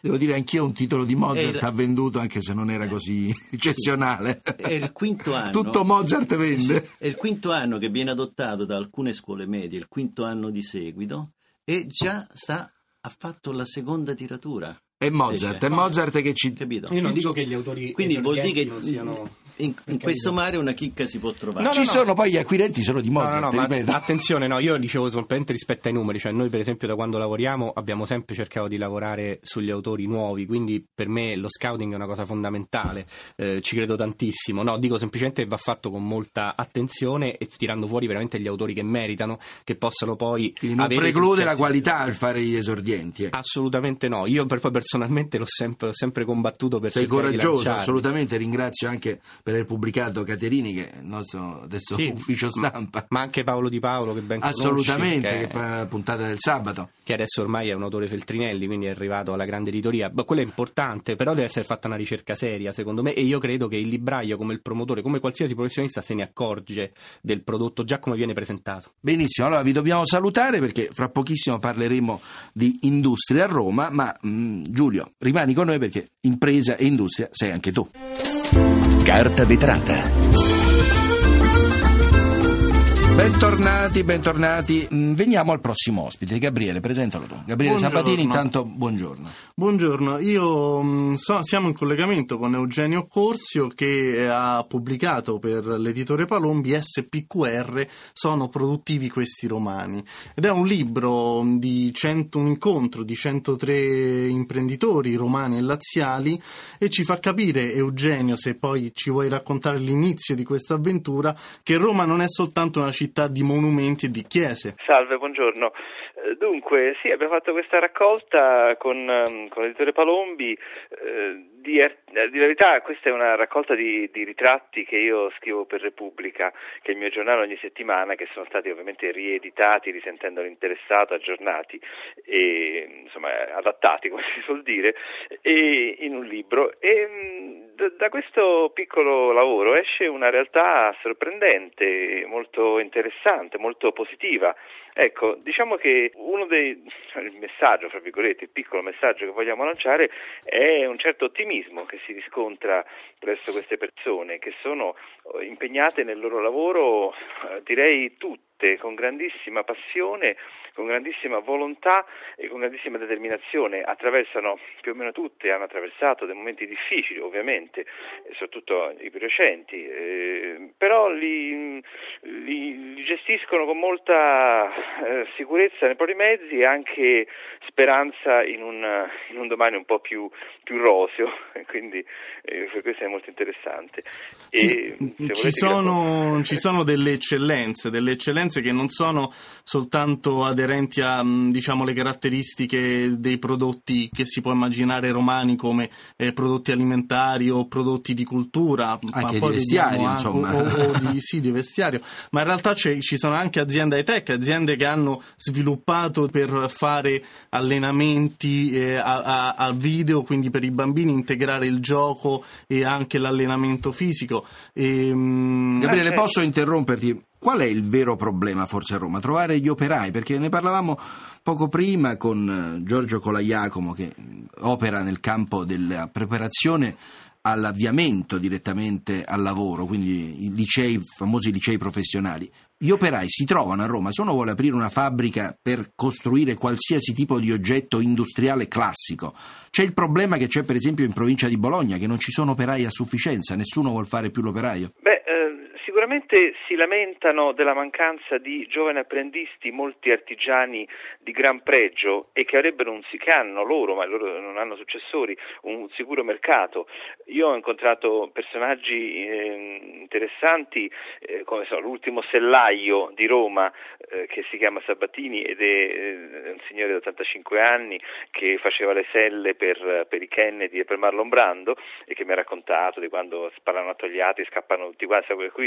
Devo dire anch'io un titolo di Mozart il... ha venduto, anche se non era così eccezionale. È il quinto anno. Tutto Mozart vende. È il quinto anno che viene adottato da alcune scuole medie, il quinto anno di seguito, e già sta ha fatto la seconda tiratura. È Mozart, è Mozart che ci... Capito? Io non dico che gli autori quindi vuol dire che non siano... in, in questo mare una chicca si può trovare. No, ci no, no. sono poi gli acquirenti sono di Mozart, no, no, no, ripeto. ma attenzione, no, io dicevo semplicemente rispetto ai numeri, cioè noi per esempio da quando lavoriamo abbiamo sempre cercato di lavorare sugli autori nuovi, quindi per me lo scouting è una cosa fondamentale, eh, ci credo tantissimo, no, dico semplicemente che va fatto con molta attenzione e tirando fuori veramente gli autori che meritano, che possano poi Quindi non avere preclude successo. la qualità al fare gli esordienti. Eh. Assolutamente no, io per, poi personalmente l'ho sempre, sempre combattuto per Sei cercare di coraggioso, lanciarli. Assolutamente, ringrazio anche per aver pubblicato Caterini, che è il nostro adesso Sì, ufficio stampa. Ma anche Paolo Di Paolo, che ben conosci, Assolutamente, che, che fa la puntata del sabato. che adesso ormai è un autore Feltrinelli, quindi è arrivato alla grande editoria. Ma quello è importante, però deve essere fatta una ricerca seria, secondo me, e io credo che il libraio, come il promotore, come qualsiasi professionista, se ne accorge del prodotto già come viene presentato. Benissimo, allora vi dobbiamo salutare perché fra pochissimo parleremo di industria a Roma, ma mh, Giulio, rimani con noi perché impresa e industria sei anche tu. Carta vetrata. Bentornati, bentornati. Veniamo al prossimo ospite, Gabriele, presentalo tu. Gabriele Buongiorno. Sabatini, intanto buongiorno. Buongiorno, io mh, so, siamo in collegamento con Eugenio Corsio che ha pubblicato per l'editore Palombi S P Q R, sono produttivi questi romani, ed è un libro di cento, un incontro di centotré imprenditori romani e laziali, e ci fa capire, Eugenio, se poi ci vuoi raccontare l'inizio di questa avventura, che Roma non è soltanto una città di monumenti e di chiese. Salve, buongiorno. Dunque, sì, abbiamo fatto questa raccolta con, con l'editore Palombi. Eh, di, di verità, questa è una raccolta di, di ritratti che io scrivo per Repubblica, che è il mio giornale ogni settimana, che sono stati ovviamente rieditati, risentendo l'interessato, aggiornati e insomma adattati, come si suol dire, e, in un libro. E da, da questo piccolo lavoro esce una realtà sorprendente, molto interessante, molto positiva. Ecco, diciamo che uno dei il messaggio, fra virgolette, il piccolo messaggio che vogliamo lanciare è un certo ottimismo che si riscontra presso queste persone che sono impegnate nel loro lavoro, direi tutte, con grandissima passione, con grandissima volontà e con grandissima determinazione. Attraversano, più o meno tutte, hanno attraversato dei momenti difficili, ovviamente, soprattutto i più recenti, eh, però li, li, li gestiscono con molta eh, sicurezza nei propri mezzi e anche speranza in un, in un domani un po' più, più roseo, quindi eh, per questo è molto interessante. E, sì, ci, sono, ci sono delle eccellenze, delle eccellenze che non sono soltanto aderenti a, diciamo, le caratteristiche dei prodotti che si può immaginare romani come eh, prodotti alimentari o prodotti di cultura, anche ma di vestiario, anche, insomma, o, o di, sì, di vestiario, ma in realtà ci sono anche aziende high tech, aziende che hanno sviluppato per fare allenamenti eh, a, a, a video, quindi per i bambini integrare il gioco e anche l'allenamento fisico. E, Gabriele, posso interromperti? Qual è il vero problema forse a Roma? Trovare gli operai, perché ne parlavamo poco prima con Giorgio Colaiacomo, che opera nel campo della preparazione all'avviamento direttamente al lavoro, quindi i licei, i famosi licei professionali. Gli operai si trovano a Roma, se uno vuole aprire una fabbrica per costruire qualsiasi tipo di oggetto industriale classico. C'è il problema che c'è per esempio in provincia di Bologna, che non ci sono operai a sufficienza, nessuno vuol fare più l'operaio. Beh, eh, sicuramente si lamentano della mancanza di giovani apprendisti, molti artigiani di gran pregio e che avrebbero un che hanno loro, ma loro non hanno successori, un sicuro mercato. Io ho incontrato personaggi eh, interessanti, eh, come so, l'ultimo sellaio di Roma eh, che si chiama Sabatini ed è eh, un signore di ottantacinque anni che faceva le selle per, per i Kennedy e per Marlon Brando e che mi ha raccontato di quando sparano a Togliatti, scappano tutti quanti, qui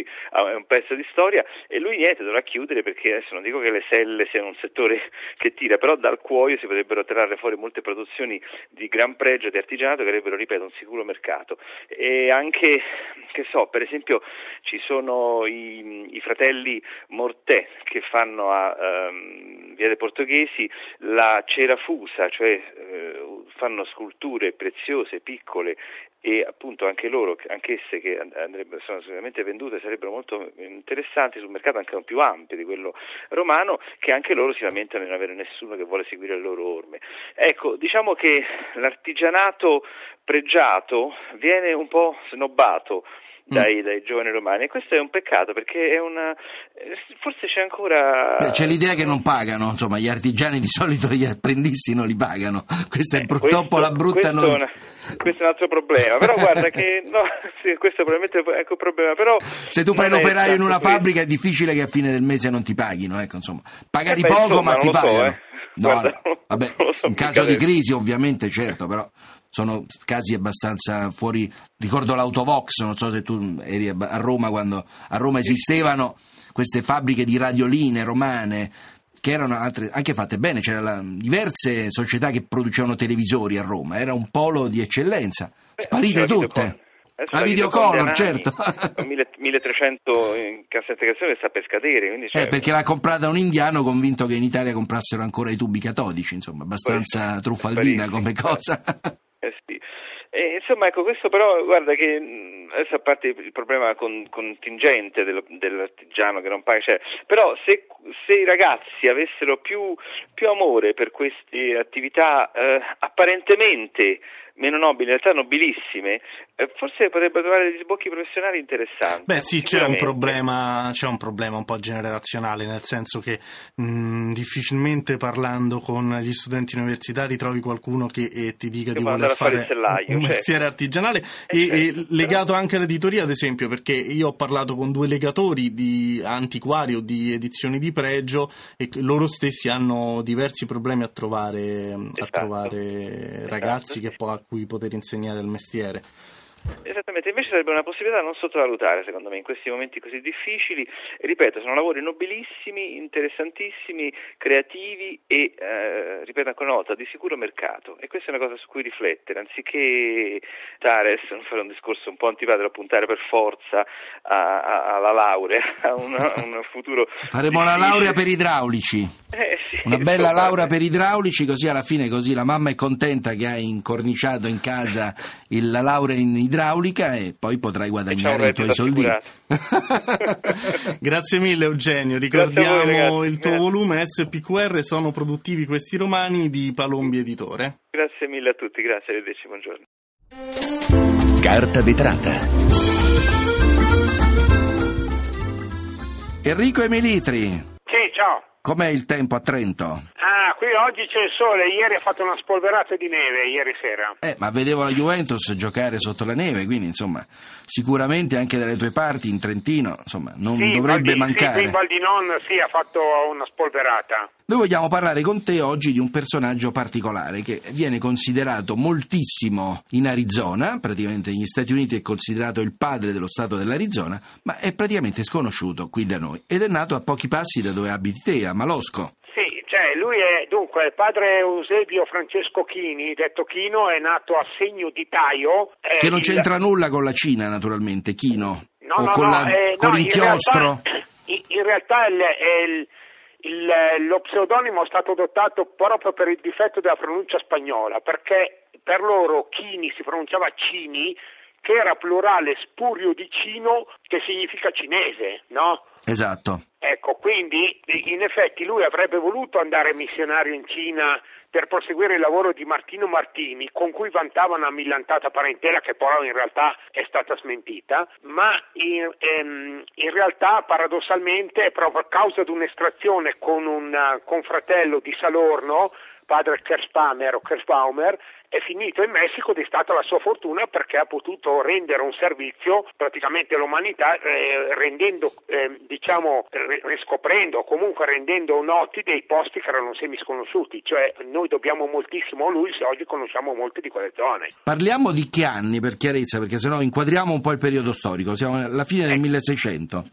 no? È un pezzo di storia, e lui niente, dovrà chiudere, perché adesso non dico che le selle siano un settore che tira, però dal cuoio si potrebbero trarre fuori molte produzioni di gran pregio, di artigianato, che avrebbero, ripeto, un sicuro mercato. E anche, che so, per esempio ci sono i, i fratelli Mortè che fanno a um, Via dei Portoghesi la cera fusa, cioè eh, fanno sculture preziose, piccole, e appunto anche loro, anch'esse che andrebbero, sono sicuramente vendute, sarebbero molto interessanti sul mercato, anche più ampio di quello romano, che anche loro si lamentano di non avere nessuno che vuole seguire le loro orme. Ecco, diciamo che l'artigianato pregiato viene un po' snobbato Dai, dai giovani romani, e questo è un peccato, perché è una forse c'è ancora Beh, c'è l'idea che non pagano, insomma, gli artigiani di solito gli apprendisti non li pagano, questa è purtroppo questo, la brutta questo, notizia. Questo è un altro problema, però guarda che no, sì, questo probabilmente è un problema, però se tu fai l'operaio in una fabbrica è difficile che a fine del mese non ti paghino, ecco, insomma, pagari eh beh, poco insomma, ma ti so, pagano. Eh. No, Guarda, no, vabbè, so in caso di adesso. crisi ovviamente, certo, però sono casi abbastanza fuori. Ricordo l'Autovox, non so se tu eri a Roma quando a Roma esistevano queste fabbriche di radioline romane che erano altre, anche fatte bene, c'erano diverse società che producevano televisori a Roma, era un polo di eccellenza, sparite tutte. La Videocolor, certo. milletrecento in cassa integrazione sta per scadere. Quindi cioè... Eh, perché l'ha comprata un indiano convinto che in Italia comprassero ancora i tubi catodici, insomma, abbastanza Poi, truffaldina come cosa. Eh sì. E, insomma, ecco, questo però, guarda che adesso, a parte il problema con, contingente dello, dell'artigiano che non paga, cioè, però se, se i ragazzi avessero più, più amore per queste attività eh, apparentemente meno nobili, in realtà nobilissime, eh, forse potrebbero trovare degli sbocchi professionali interessanti. Beh sì, c'è un problema, c'è un problema un po' generazionale, nel senso che mh, difficilmente parlando con gli studenti universitari trovi qualcuno che eh, ti dica che di voler fare, fare un mestiere cioè. artigianale eh, e, certo, e legato però... anche all'editoria, ad esempio, perché io ho parlato con due legatori di antiquari o di edizioni di pregio e loro stessi hanno diversi problemi a trovare, esatto. a trovare ragazzi esatto. che poi a cui poter insegnare il mestiere. Esattamente, invece sarebbe una possibilità da non sottovalutare, secondo me, in questi momenti così difficili. Ripeto, sono lavori nobilissimi, interessantissimi, creativi e, eh, ripeto ancora una volta, di sicuro mercato. E questa è una cosa su cui riflettere, anziché dare, non fare un discorso un po' antipatico, puntare per forza a, a, alla laurea, a un, a un futuro faremo difficile. La laurea per idraulici. Eh, sì, una bella insomma, laurea per idraulici, così alla fine così la mamma è contenta che hai incorniciato in casa il, la laurea in idraulica e poi potrai guadagnare i tuoi soldini. Grazie mille Eugenio, ricordiamo voi, il tuo Grazie. volume S P Q R, sono produttivi questi romani, di Palombi Editore. Grazie mille a tutti, grazie, arrivederci, buongiorno. Carta vetrata. Enrico Emilitri. Sì, ciao. Com'è il tempo a Trento? Ah, qui oggi c'è il sole, ieri ha fatto una spolverata di neve, ieri sera. Eh, ma vedevo la Juventus giocare sotto la neve, quindi insomma, sicuramente anche dalle tue parti in Trentino, insomma, non sì, dovrebbe Valdi, mancare. Sì, qui in Val di Non sì, ha fatto una spolverata. Noi vogliamo parlare con te oggi di un personaggio particolare che viene considerato moltissimo in Arizona, praticamente negli Stati Uniti è considerato il padre dello stato dell'Arizona, ma è praticamente sconosciuto qui da noi ed è nato a pochi passi da dove abiti te, a Malosco. Sì, cioè lui è, dunque, padre Eusebio Francesco Chini, detto Chino, è nato a Segno di Taio. Eh, che non il... c'entra nulla con la Cina, naturalmente, Chino, no, o no, con, no, la, eh, con no, l'inchiostro. In realtà, in, in realtà il, il, il, lo pseudonimo è stato adottato proprio per il difetto della pronuncia spagnola, perché per loro Chini si pronunciava Cini, che era plurale spurio di cino, che significa cinese, no? Esatto. Ecco, quindi in effetti lui avrebbe voluto andare missionario in Cina per proseguire il lavoro di Martino Martini, con cui vantava una millantata parentela che però in realtà è stata smentita, ma in, ehm, in realtà paradossalmente è proprio a causa di un'estrazione con un confratello di Salorno, padre Kerspamer o Kersbaumer, è finito in Messico ed è stata la sua fortuna perché ha potuto rendere un servizio praticamente all'umanità, eh, rendendo, eh, diciamo, riscoprendo o comunque rendendo noti dei posti che erano semi sconosciuti, cioè noi dobbiamo moltissimo a lui se oggi conosciamo molte di quelle zone. Parliamo di che anni per chiarezza, perché sennò inquadriamo un po' il periodo storico, siamo alla fine del eh. milleseicento. Sì,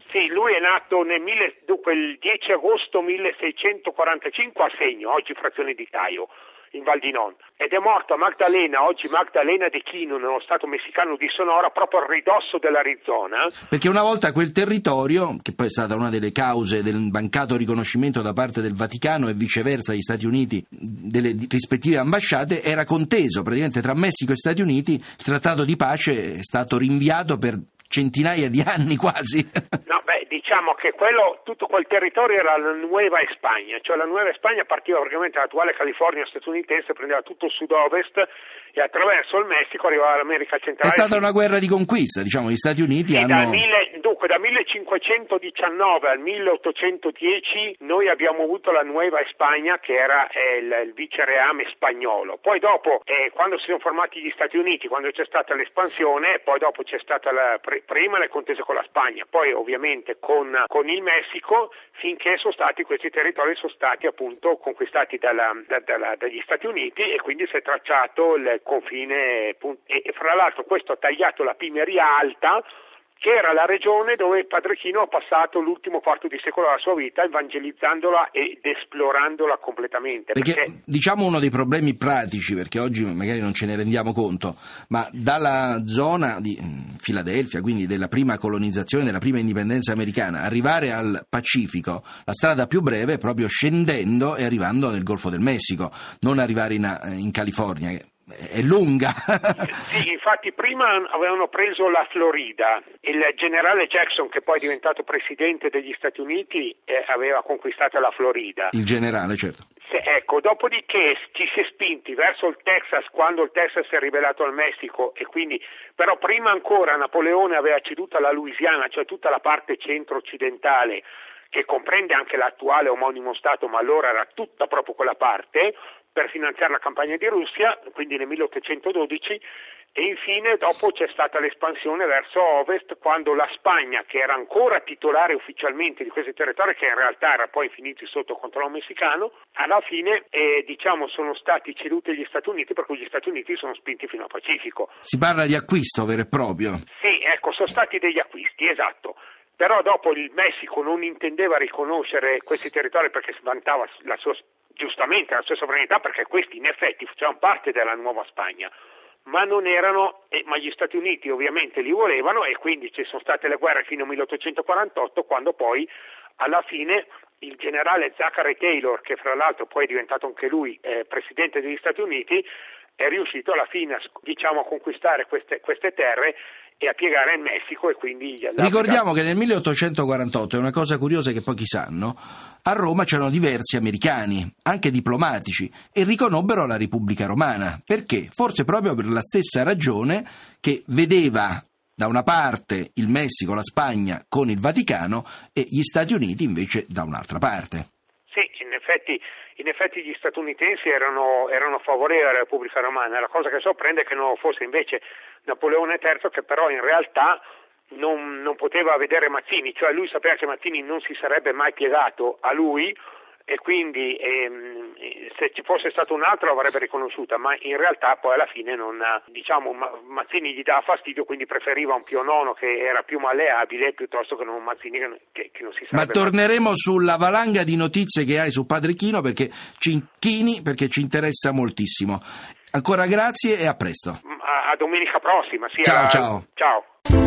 lui è nato nel mille, dunque, il dieci agosto milleseicentoquarantacinque a Segno, oggi frazione di Caio, in Val di Non, ed è morto a Magdalena, oggi Magdalena de Quino, nello stato messicano di Sonora, proprio a ridosso dell'Arizona. Perché una volta quel territorio, che poi è stata una delle cause del mancato riconoscimento da parte del Vaticano e viceversa agli Stati Uniti delle rispettive ambasciate, era conteso praticamente tra Messico e Stati Uniti. Il trattato di pace è stato rinviato per centinaia di anni quasi. No, beh, diciamo che quello, tutto quel territorio era la Nueva Spagna, cioè la Nueva Spagna partiva praticamente dall'attuale California statunitense, prendeva tutto il sud-ovest e attraverso il Messico arrivava all'America centrale. È stata una guerra di conquista, diciamo, gli Stati Uniti sì, hanno... Da mille, dunque, da millecinquecentodiciannove al milleottocentodieci noi abbiamo avuto la Nueva Spagna, che era eh, il, il vicereame spagnolo. Poi dopo, eh, quando si sono formati gli Stati Uniti, quando c'è stata l'espansione, poi dopo c'è stata la, pr- prima le contese con la Spagna, poi ovviamente con, con il Messico, finché sono stati, questi territori sono stati appunto conquistati dalla, da, dalla, dagli Stati Uniti, e quindi si è tracciato il confine, e, e fra l'altro questo ha tagliato la Pimeria Alta, che era la regione dove Padre Chino ha passato l'ultimo quarto di secolo della sua vita evangelizzandola ed esplorandola completamente. Perché, perché diciamo, uno dei problemi pratici, perché oggi magari non ce ne rendiamo conto, ma dalla zona di Filadelfia, quindi della prima colonizzazione, della prima indipendenza americana, arrivare al Pacifico, la strada più breve è proprio scendendo e arrivando nel Golfo del Messico, non arrivare in, in California. È lunga. Sì, infatti prima avevano preso la Florida. Il generale Jackson, che poi è diventato presidente degli Stati Uniti, eh, aveva conquistato la Florida. Il generale, certo. Se, ecco, dopodiché ci si è spinti verso il Texas quando il Texas è ribelato al Messico, e quindi, però prima ancora Napoleone aveva ceduto alla Louisiana, cioè tutta la parte centro-occidentale, che comprende anche l'attuale omonimo stato, ma allora era tutta proprio quella parte, per finanziare la campagna di Russia, quindi nel milleottocentododici, e infine dopo c'è stata l'espansione verso ovest, quando la Spagna, che era ancora titolare ufficialmente di questi territori, che in realtà era poi finiti sotto controllo messicano, alla fine eh, diciamo sono stati ceduti agli Stati Uniti, per cui gli Stati Uniti sono spinti fino al Pacifico. Si parla di acquisto vero e proprio. Sì, ecco, sono stati degli acquisti, esatto. Però dopo il Messico non intendeva riconoscere questi territori perché si vantava la sua, giustamente la sua sovranità, perché questi in effetti facevano parte della Nuova Spagna, ma non erano, eh, ma gli Stati Uniti ovviamente li volevano, e quindi ci sono state le guerre fino al milleottocentoquarantotto, quando poi alla fine il generale Zachary Taylor, che fra l'altro poi è diventato anche lui eh, presidente degli Stati Uniti, è riuscito alla fine, diciamo, a conquistare queste, queste terre e a piegare il Messico, e quindi gli ricordiamo che nel milleottocentoquarantotto, è una cosa curiosa che pochi sanno, a Roma c'erano diversi americani, anche diplomatici, e riconobbero la Repubblica Romana. Perché? Forse proprio per la stessa ragione che vedeva da una parte il Messico, la Spagna con il Vaticano, e gli Stati Uniti invece da un'altra parte. Sì, in effetti, in effetti gli statunitensi erano, erano favorevoli alla Repubblica Romana. La cosa che sorprende è che non fosse invece Napoleone terzo, che però in realtà non, non poteva vedere Mazzini, cioè lui sapeva che Mazzini non si sarebbe mai piegato a lui, e quindi ehm, se ci fosse stato un altro l'avrebbe riconosciuta, ma in realtà poi alla fine non, diciamo, Mazzini gli dava fastidio, quindi preferiva un Pio nono che era più malleabile piuttosto che non un Mazzini che, che, che non si sarebbe. Ma torneremo mai... sulla valanga di notizie che hai su Padre Chino, perché ci, Chini, perché ci interessa moltissimo. Ancora grazie e a presto. A, a domenica prossima. Sì, ciao, alla... ciao. Ciao.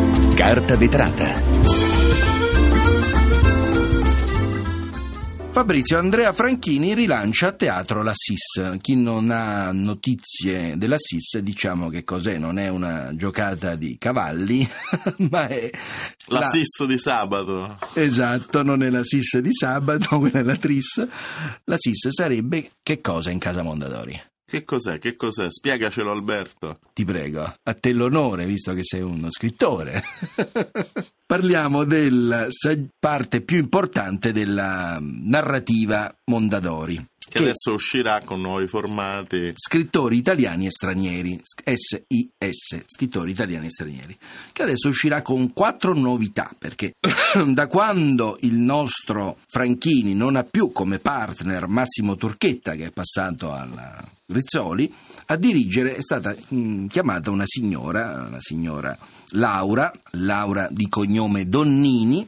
Carta vetrata. Fabrizio Andrea Franchini rilancia Teatro La Sis. Chi non ha notizie della Sis, diciamo che cos'è? Non è una giocata di cavalli, ma è la, la Sis di sabato. Esatto, non è la Sis di sabato, quella è la Tris. La Sis sarebbe che cosa in Casa Mondadori? Che cos'è? Che cos'è? Spiegacelo, Alberto. Ti prego, a te l'onore, visto che sei uno scrittore. Parliamo della parte più importante della narrativa Mondadori, che, che adesso uscirà con nuovi formati. Scrittori italiani e stranieri, S I S, scrittori italiani e stranieri, che adesso uscirà con quattro novità, perché da quando il nostro Franchini non ha più come partner Massimo Turchetta, che è passato alla Rizzoli, a dirigere è stata mh, chiamata una signora, la signora Laura, Laura di cognome Donnini,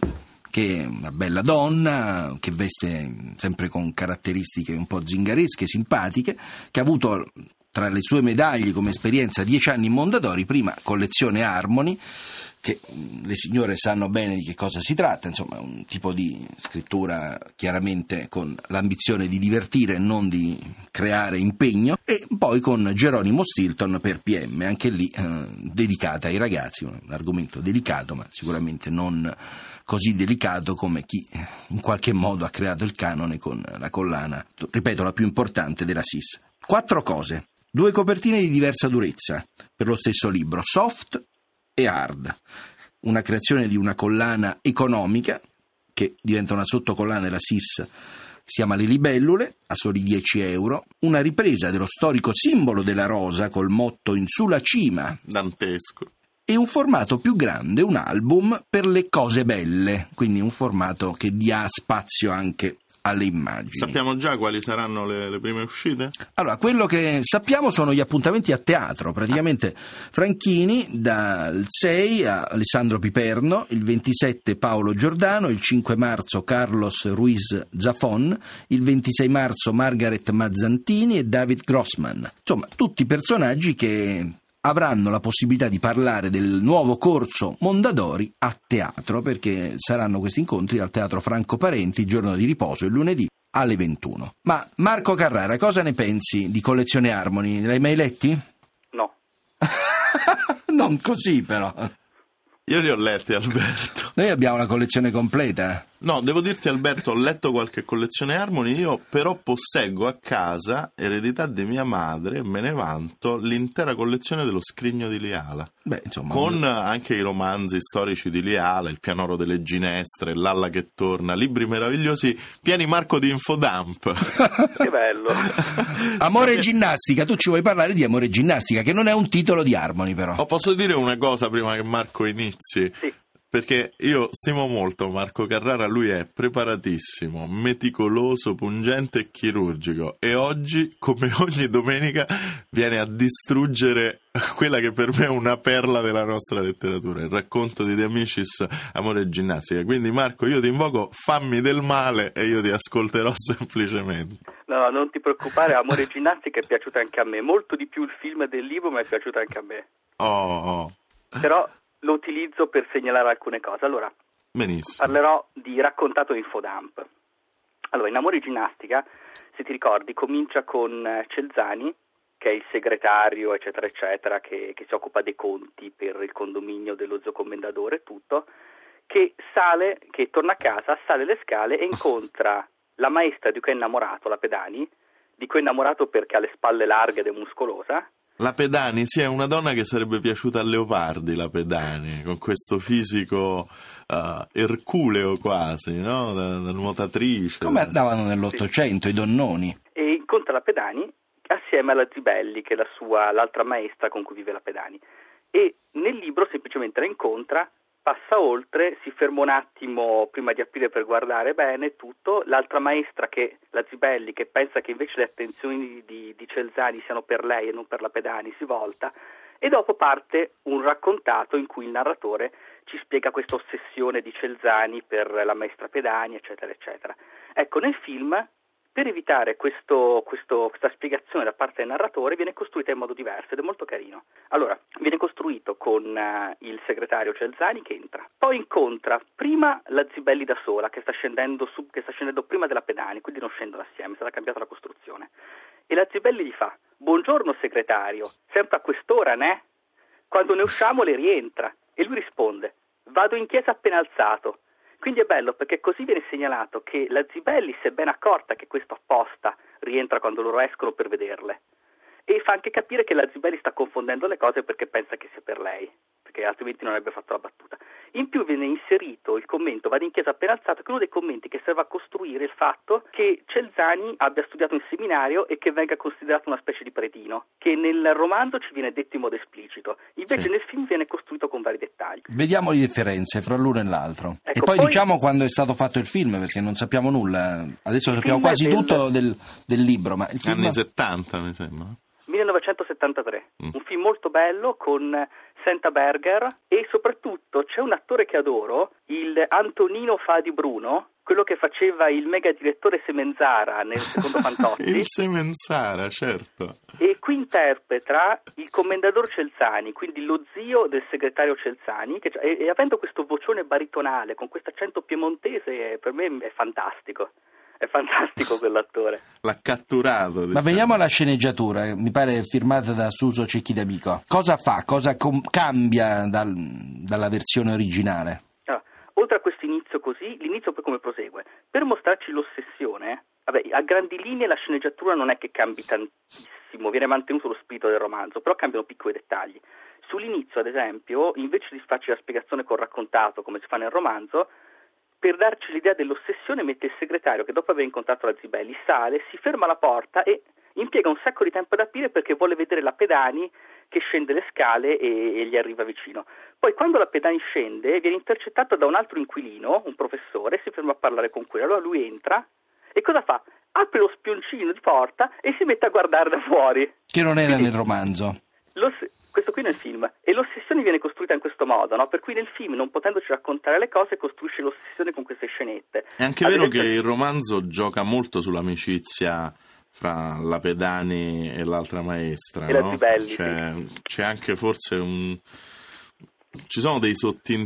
che è una bella donna, che veste sempre con caratteristiche un po' zingaresche, simpatiche, che ha avuto tra le sue medaglie come esperienza dieci anni in Mondadori, prima collezione Harmony, che le signore sanno bene di che cosa si tratta, insomma un tipo di scrittura chiaramente con l'ambizione di divertire e non di creare impegno, e poi con Geronimo Stilton per P M, anche lì eh, dedicata ai ragazzi, un argomento delicato ma sicuramente non così delicato come chi in qualche modo ha creato il canone con la collana, ripeto, la più importante della S I S. Quattro cose, due copertine di diversa durezza per lo stesso libro, soft e hard, una creazione di una collana economica che diventa una sottocollana della S I S, si chiama Le Libellule, a soli dieci euro, una ripresa dello storico simbolo della rosa col motto in sulla cima, dantesco, e un formato più grande, un album per le cose belle, quindi un formato che dia spazio anche alle immagini. Sappiamo già quali saranno le, le prime uscite? Allora, quello che sappiamo sono gli appuntamenti a teatro, praticamente Franchini dal sei a Alessandro Piperno, il ventisette Paolo Giordano, il cinque marzo Carlos Ruiz Zafón, il ventisei marzo Margaret Mazzantini e David Grossman. Insomma, tutti personaggi che avranno la possibilità di parlare del nuovo corso Mondadori a teatro, perché saranno questi incontri al Teatro Franco Parenti, giorno di riposo, il lunedì alle ventuno. Ma Marco Carrara, cosa ne pensi di Collezione Harmony? L'hai mai letti? No. Non così però. Io li ho letti, Alberto. Noi abbiamo la collezione completa. No, devo dirti, Alberto, ho letto qualche collezione Harmony, io però posseggo a casa, eredità di mia madre, e me ne vanto, l'intera collezione dello Scrigno di Liala. Beh, insomma, con anche i romanzi storici di Liala, Il pianoro delle ginestre, Lalla che torna, libri meravigliosi pieni, Marco, di infodump. Che bello. Amore e ginnastica, tu ci vuoi parlare di Amore e ginnastica, che non è un titolo di Harmony però. Oh, posso dire una cosa prima che Marco inizi? Sì. Perché io stimo molto Marco Carrara, lui è preparatissimo, meticoloso, pungente e chirurgico, e oggi, come ogni domenica, viene a distruggere quella che per me è una perla della nostra letteratura, il racconto di De Amicis, Amore e ginnastica. Quindi Marco, io ti invoco, fammi del male e io ti ascolterò semplicemente. No, non ti preoccupare, Amore e ginnastica è piaciuto anche a me, molto di più il film del libro, ma è piaciuto anche a me. Oh, oh. Però lo utilizzo per segnalare alcune cose. Allora, benissimo, parlerò di raccontato infodump. Allora, in Amore e ginnastica, se ti ricordi, comincia con Celzani, che è il segretario, eccetera, eccetera, che, che si occupa dei conti per il condominio dello zio commendatore e tutto, che sale, che torna a casa, sale le scale e incontra la maestra di cui è innamorato, la Pedani, di cui è innamorato perché ha le spalle larghe ed è muscolosa. La Pedani, sì, è una donna che sarebbe piaciuta a Leopardi, la Pedani, con questo fisico uh, erculeo quasi, no? Da, da nuotatrice. Come andavano nell'Ottocento, sì, i donnoni. E incontra la Pedani assieme alla Zibelli, che è la sua, l'altra maestra con cui vive la Pedani. E nel libro semplicemente la incontra, passa oltre, si ferma un attimo prima di aprire per guardare bene tutto, l'altra maestra, che la Zibelli, che pensa che invece le attenzioni di, di Celzani siano per lei e non per la Pedani, si volta, e dopo parte un raccontato in cui il narratore ci spiega questa ossessione di Celzani per la maestra Pedani, eccetera, eccetera. Ecco, nel film, per evitare questo, questo, questa spiegazione da parte del narratore, viene costruita in modo diverso ed è molto carino. Allora, viene costruito con uh, il segretario Celzani che entra, poi incontra prima la Zibelli da sola, che sta scendendo su, che sta scendendo prima della Pedani, quindi non scendono assieme, sarà cambiata la costruzione. E la Zibelli gli fa: buongiorno segretario, sempre a quest'ora, ne? Quando ne usciamo le rientra. E lui risponde: vado in chiesa appena alzato. Quindi è bello perché così viene segnalato che la Zibelli si è ben accorta che questo apposta rientra quando loro escono per vederle, e fa anche capire che la Zibelli sta confondendo le cose perché pensa che sia per lei, perché altrimenti non avrebbe fatto la battuta. In più viene inserito il commento vado in chiesa appena alzato, che è uno dei commenti che serve a costruire il fatto che Celzani abbia studiato in seminario e che venga considerato una specie di pretino, che nel romanzo ci viene detto in modo esplicito, invece sì, nel film viene costruito con vari dettagli. Vediamo le differenze fra l'uno e l'altro. Ecco, e poi, poi diciamo quando è stato fatto il film, perché non sappiamo nulla, adesso sappiamo quasi del... tutto del, del libro, ma il film... anni settanta mi sembra. millenovecentosettantatré, mm. un film molto bello con Vincent Berger, e soprattutto c'è un attore che adoro, il Antonino Fadi Bruno, quello che faceva il mega direttore Semenzara nel secondo Fantozzi. Il Semenzara, certo. E qui interpreta il commendatore Celzani, quindi lo zio del segretario Celzani, che, e, e avendo questo vocione baritonale con questo accento piemontese, per me è fantastico. È fantastico quell'attore. L'ha catturato. Diciamo. Ma veniamo alla sceneggiatura, mi pare firmata da Suso Cecchi d'Amico. Cosa fa? Cosa com- cambia dal, dalla versione originale? Allora, oltre a questo inizio così, l'inizio poi come prosegue. Per mostrarci l'ossessione, vabbè, a grandi linee la sceneggiatura non è che cambi tantissimo, viene mantenuto lo spirito del romanzo, però cambiano piccoli dettagli. Sull'inizio, ad esempio, invece di farci la spiegazione col raccontato, come si fa nel romanzo, per darci l'idea dell'ossessione mette il segretario che dopo aver incontrato la Zibelli sale, si ferma alla porta e impiega un sacco di tempo ad aprire perché vuole vedere la Pedani che scende le scale e, e gli arriva vicino. Poi quando la Pedani scende viene intercettato da un altro inquilino, un professore, e si ferma a parlare con quello. Allora lui entra e cosa fa? Apre lo spioncino di porta e si mette a guardare da fuori. Che non era Quindi, nel romanzo. Lo, questo qui nel film. E l'ossessione viene costruita in questo modo, no? Per cui nel film, non potendoci raccontare le cose, costruisce l'ossessione con queste scenette. È anche Ad vero esempio, che il romanzo gioca molto sull'amicizia fra la Pedani e l'altra maestra, e la no? Zibelli, c'è, sì. c'è anche forse un... Ci sono dei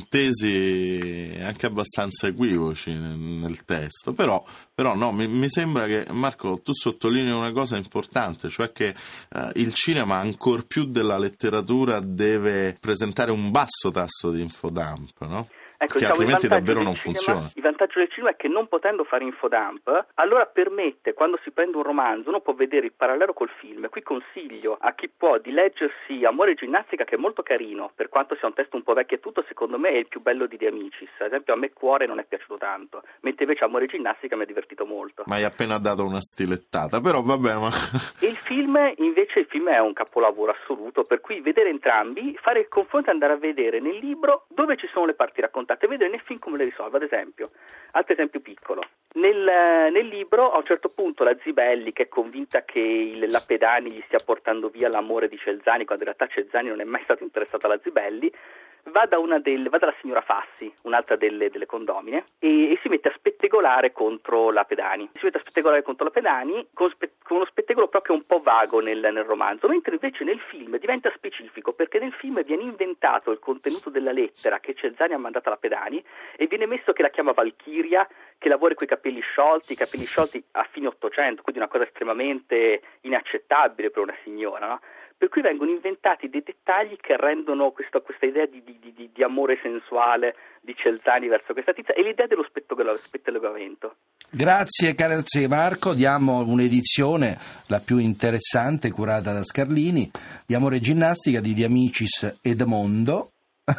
sottintesi anche abbastanza equivoci nel, nel testo, però, però no, mi, mi sembra che, Marco, tu sottolinei una cosa importante, cioè che eh, il cinema, ancor più della letteratura, deve presentare un basso tasso di infodump, no? Ecco, che diciamo, altrimenti davvero non cinema, funziona. Il vantaggio del cinema è che non potendo fare infodump, allora permette, quando si prende un romanzo, uno può vedere il parallelo col film. Qui consiglio a chi può di leggersi Amore e ginnastica, che è molto carino, per quanto sia un testo un po' vecchio e tutto, secondo me è il più bello di De Amicis. Ad esempio a me Cuore non è piaciuto tanto, mentre invece Amore e ginnastica mi ha divertito molto. Ma hai appena dato una stilettata, però vabbè, ma... E il film, invece, il film è un capolavoro assoluto, per cui vedere entrambi, fare il confronto e andare a vedere nel libro dove ci sono le parti raccontate, vedere nel film come le risolve. Ad esempio, altro esempio piccolo, nel, nel libro a un certo punto la Zibelli, che è convinta che il, la Pedani gli stia portando via l'amore di Celzani, quando in realtà Celzani non è mai stato interessato alla Zibelli, va da una del, va dalla signora Fassi, un'altra delle, delle condomine, e, e si mette a spettegolare contro la Pedani. Si mette a spettegolare contro la Pedani con, spe, con uno spettegolo proprio un po' vago nel, nel romanzo, mentre invece nel film diventa specifico, perché nel film viene inventato il contenuto della lettera che Celzani ha mandato alla Pedani e viene messo che la chiama Valchiria, che lavora coi capelli sciolti, i capelli sciolti a fine Ottocento, quindi una cosa estremamente inaccettabile per una signora, no? Per cui vengono inventati dei dettagli che rendono questa, questa idea di, di, di, di amore sensuale di Celzani verso questa tizia e l'idea dello spettegolgamento. Grazie, grazie Marco. Diamo un'edizione, la più interessante, curata da Scarlini, di Amore e ginnastica di De Amicis Edmondo,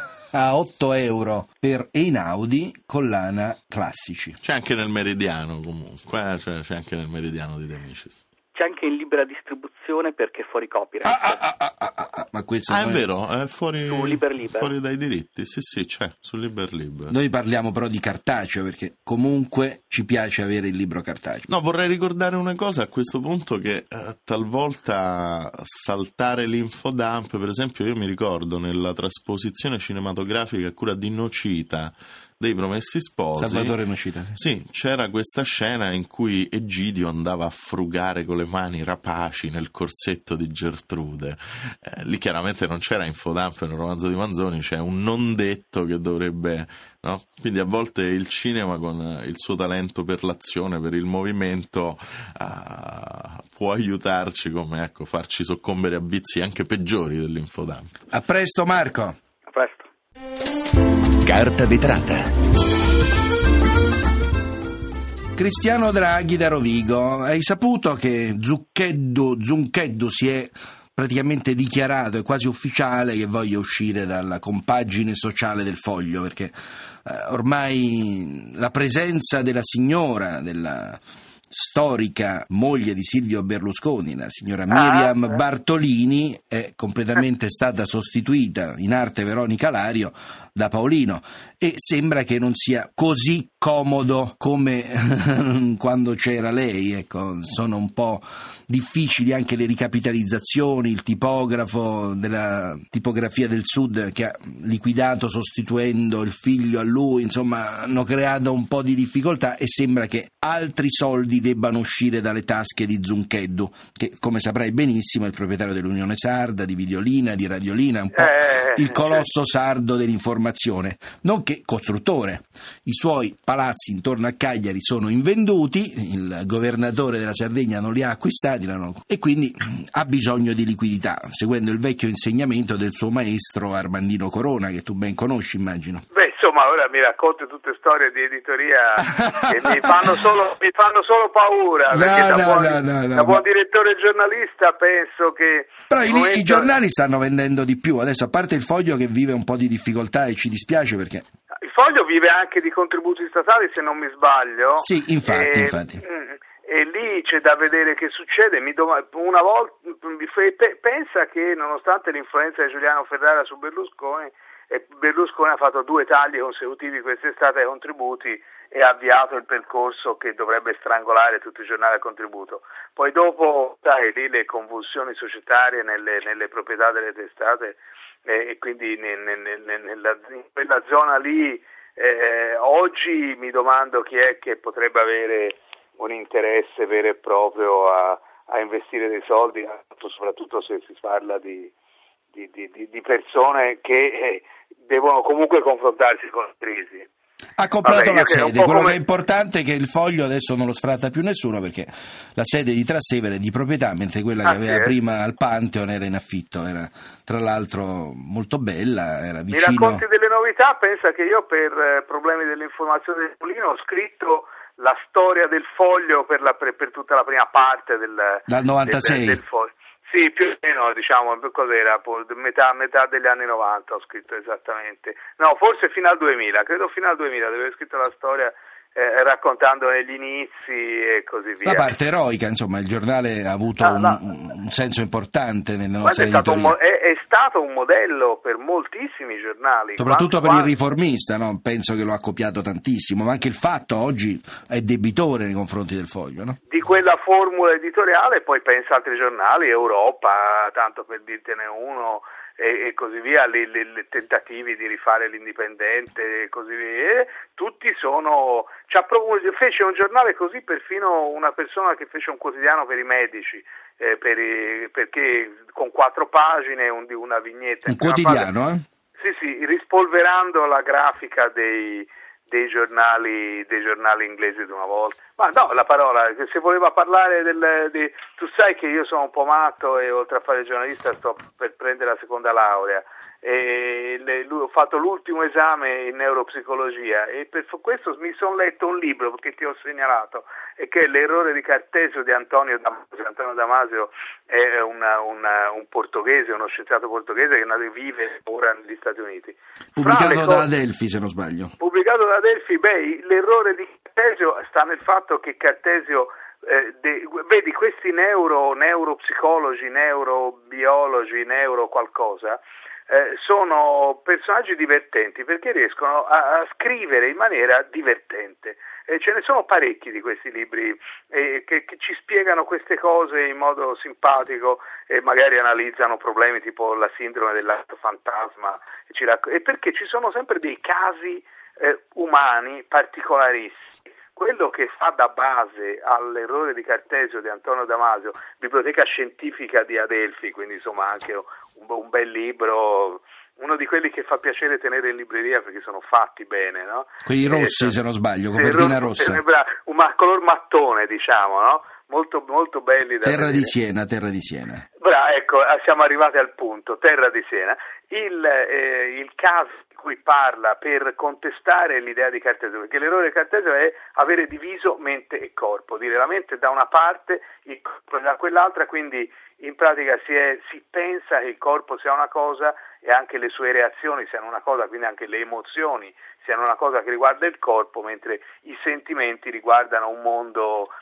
a otto euro per Einaudi, collana Classici. C'è anche nel Meridiano comunque, eh? c'è, c'è anche nel Meridiano di De Amicis. C'è anche in libera distribuzione perché è fuori copyright. Ah, ah, ah, ah, ah, ah. Ma questo ah noi... è vero, è fuori, su Liber Liber. fuori dai diritti, sì sì c'è, su Liber Liber. Noi parliamo però di cartaceo perché comunque ci piace avere il libro cartaceo. No, vorrei ricordare una cosa a questo punto, che eh, talvolta saltare l'infodump, per esempio io mi ricordo nella trasposizione cinematografica a cura di Nocita dei Promessi Sposi, Salvatore Nocita, sì. Sì, c'era questa scena in cui Egidio andava a frugare con le mani rapaci nel corsetto di Gertrude. Eh, lì chiaramente non c'era infodump nel romanzo di Manzoni, c'è un non detto che dovrebbe, no? Quindi a volte il cinema, con il suo talento per l'azione, per il movimento, uh, può aiutarci, come ecco, farci soccombere a vizi anche peggiori dell'infodump. A presto Marco. A presto. Carta vetrata. Cristiano Draghi da Rovigo. Hai saputo che Zucchetto, Zuncheddu si è praticamente dichiarato, è quasi ufficiale, che voglia uscire dalla compagine sociale del Foglio, perché eh, ormai la presenza della signora, della storica moglie di Silvio Berlusconi, la signora Miriam ah, Bartolini, è completamente stata sostituita, in arte Veronica Lario, da Paolino, e sembra che non sia così comodo come quando c'era lei, ecco, sono un po' difficili anche le ricapitalizzazioni, il tipografo della tipografia del Sud che ha liquidato sostituendo il figlio a lui, insomma hanno creato un po' di difficoltà e sembra che altri soldi debbano uscire dalle tasche di Zuncheddu, che come saprai benissimo è il proprietario dell'Unione Sarda, di Videolina, di Radiolina, un po' eh, il colosso sardo dell'informazione, nonché costruttore. I suoi palazzi intorno a Cagliari sono invenduti, il governatore della Sardegna non li ha acquistati e quindi ha bisogno di liquidità, seguendo il vecchio insegnamento del suo maestro Armandino Corona, che tu ben conosci, immagino. Beh, insomma, ora mi racconti tutte storie di editoria che mi fanno solo, mi fanno solo paura, no, perché no, da, buon, no, no, no, da buon no. direttore giornalista penso che... Però i, momento... i giornali stanno vendendo di più, adesso a parte il Foglio che vive un po' di difficoltà e ci dispiace perché... Il Foglio vive anche di contributi statali, se non mi sbaglio. Sì, infatti, e... infatti. E lì c'è da vedere che succede. Mi dom- una volta pensa che nonostante l'influenza di Giuliano Ferrara su Berlusconi, e Berlusconi ha fatto due tagli consecutivi quest'estate ai contributi e ha avviato il percorso che dovrebbe strangolare tutti i giornali a contributo. Poi dopo, sai, lì le convulsioni societarie nelle, nelle proprietà delle testate eh, e quindi ne, ne, ne, nella, in quella zona lì eh, oggi mi domando chi è che potrebbe avere un interesse vero e proprio a, a investire dei soldi, soprattutto se si parla di, di, di, di persone che eh, devono comunque confrontarsi con la crisi. Ha comprato Vabbè, la sede, quello come... che è importante è che il Foglio adesso non lo sfratta più nessuno perché la sede di Trastevere è di proprietà, mentre quella ah, che aveva sì, prima al Pantheon era in affitto, era tra l'altro molto bella, era vicino... Mi racconti delle novità? Pensa che io per eh, problemi dell'informazione del Mulino ho scritto la storia del Foglio per, la, per, per tutta la prima parte del, dal novantasei del, del Foglio. Sì, più o meno, diciamo, cos'era, metà, metà degli anni novanta ho scritto esattamente. No, forse fino al duemila, credo fino al duemila, dove ho scritto la storia eh, raccontandone gli inizi e così via. La parte eroica, insomma, il giornale ha avuto ah, un, no. un senso importante nelle nostre è stato, editorie. un, è, è stato un modello per moltissimi giornali. Soprattutto quando, per quando... il Riformista, no? Penso che lo ha copiato tantissimo, ma anche il Fatto oggi è debitore nei confronti del Foglio, no? Di quella formula editoriale, poi pensa altri giornali, Europa, tanto per dirtene uno, e, e così via, le, le, le tentativi di rifare l'Indipendente e così via, tutti sono... C'ha proprio, fece un giornale così perfino una persona che fece un quotidiano per i medici, eh, per i, perché con quattro pagine, un, una vignetta... Un quotidiano, fase, eh? Sì, sì, rispolverando la grafica dei... dei giornali dei giornali inglesi di una volta. Ma no, la parola, se voleva parlare del di, tu sai che io sono un po' matto e oltre a fare il giornalista sto per prendere la seconda laurea e le, lui, ho fatto l'ultimo esame in neuropsicologia e per questo mi sono letto un libro che ti ho segnalato e che è L'errore di Cartesio di Antonio Damasio. Antonio Damasio è una, una, un portoghese, uno scienziato portoghese che vive ora negli Stati Uniti. Pubblicato cose, da Adelphi, se non sbaglio. Pubblicato da Adelphi, beh, l'errore di Cartesio sta nel fatto che Cartesio, eh, de, vedi, questi neuro, neuropsicologi, neurobiologi, neuro qualcosa, eh, sono personaggi divertenti perché riescono a, a scrivere in maniera divertente. E ce ne sono parecchi di questi libri eh, che, che ci spiegano queste cose in modo simpatico e magari analizzano problemi tipo la sindrome dell'atto fantasma e, ci racc- e perché ci sono sempre dei casi eh, umani particolarissimi. Quello che fa da base all'errore di Cartesio di Antonio Damasio, biblioteca scientifica di Adelphi, quindi insomma anche un, un bel libro, uno di quelli che fa piacere tenere in libreria perché sono fatti bene, no? Quelli rossi, eh, se non sbaglio, copertina rossa. Sembra un ma- color mattone, diciamo, no? Molto, molto belli da Terra vedere. di Siena, terra di Siena. Bra, ecco, siamo arrivati al punto, Terra di Siena. Il, eh, il caso di cui parla per contestare l'idea di Cartesio, perché l'errore di Cartesio è avere diviso mente e corpo, dire la mente da una parte, il corpo da quell'altra, quindi in pratica si, è, si pensa che il corpo sia una cosa e anche le sue reazioni siano una cosa, quindi anche le emozioni siano una cosa che riguarda il corpo, mentre i sentimenti riguardano un mondo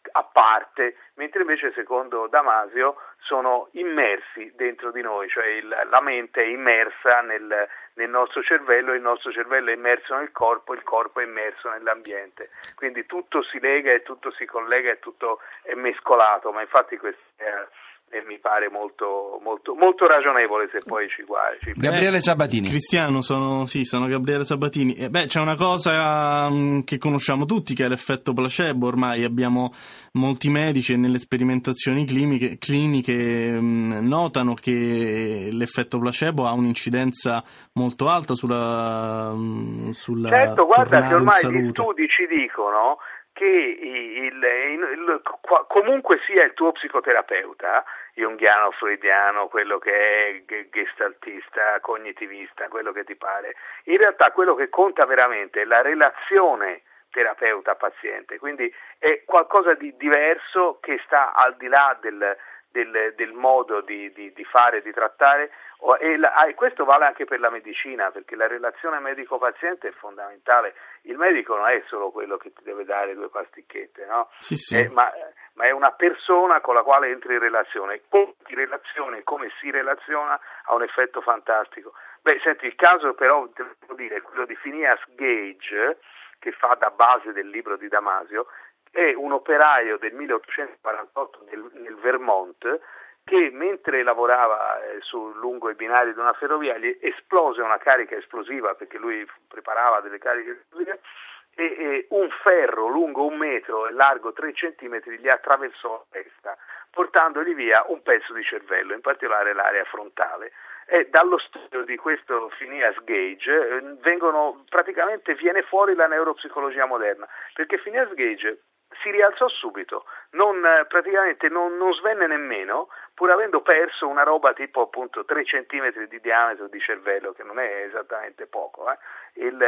a parte, mentre invece secondo Damasio sono immersi dentro di noi, cioè il, la mente è immersa nel, nel nostro cervello, il nostro cervello è immerso nel corpo, il corpo è immerso nell'ambiente, quindi tutto si lega e tutto si collega e tutto è mescolato, ma infatti questo è, e mi pare molto, molto, molto ragionevole se poi ci guardi. Gabriele Sabatini. Cristiano, sono, sì, sono Gabriele Sabatini. Eh, beh, c'è una cosa um, che conosciamo tutti, che è l'effetto placebo. Ormai abbiamo molti medici e nelle sperimentazioni cliniche, cliniche um, notano che l'effetto placebo ha un'incidenza molto alta sulla, um, sulla certo, guarda che ormai gli studi ci dicono che il, il, il, comunque sia il tuo psicoterapeuta, junghiano, freudiano, quello che è gestaltista, cognitivista, quello che ti pare, in realtà quello che conta veramente è la relazione terapeuta-paziente, quindi è qualcosa di diverso che sta al di là del, del, del modo di, di, di fare, di trattare, e, la, e questo vale anche per la medicina, perché la relazione medico-paziente è fondamentale. Il medico non è solo quello che ti deve dare due pasticchette, no? Sì, sì. È, ma, ma è una persona con la quale entri in relazione. Come si relaziona, come si relaziona ha un effetto fantastico. Beh, senti, il caso però, devo dire, quello di Phineas Gage, che fa da base del libro di Damasio, è un operaio del milleottocentoquarantotto nel, nel Vermont, che mentre lavorava eh, su lungo i binari di una ferrovia gli esplose una carica esplosiva, perché lui preparava delle cariche esplosive, e, e un ferro lungo un metro e largo tre centimetri gli attraversò la testa, portandogli via un pezzo di cervello, in particolare l'area frontale. E dallo studio di questo Phineas Gage eh, vengono, praticamente viene fuori la neuropsicologia moderna, perché Phineas Gage si rialzò subito, non, praticamente non, non svenne nemmeno, pur avendo perso una roba tipo appunto tre centimetri di diametro di cervello, che non è esattamente poco, eh. Il,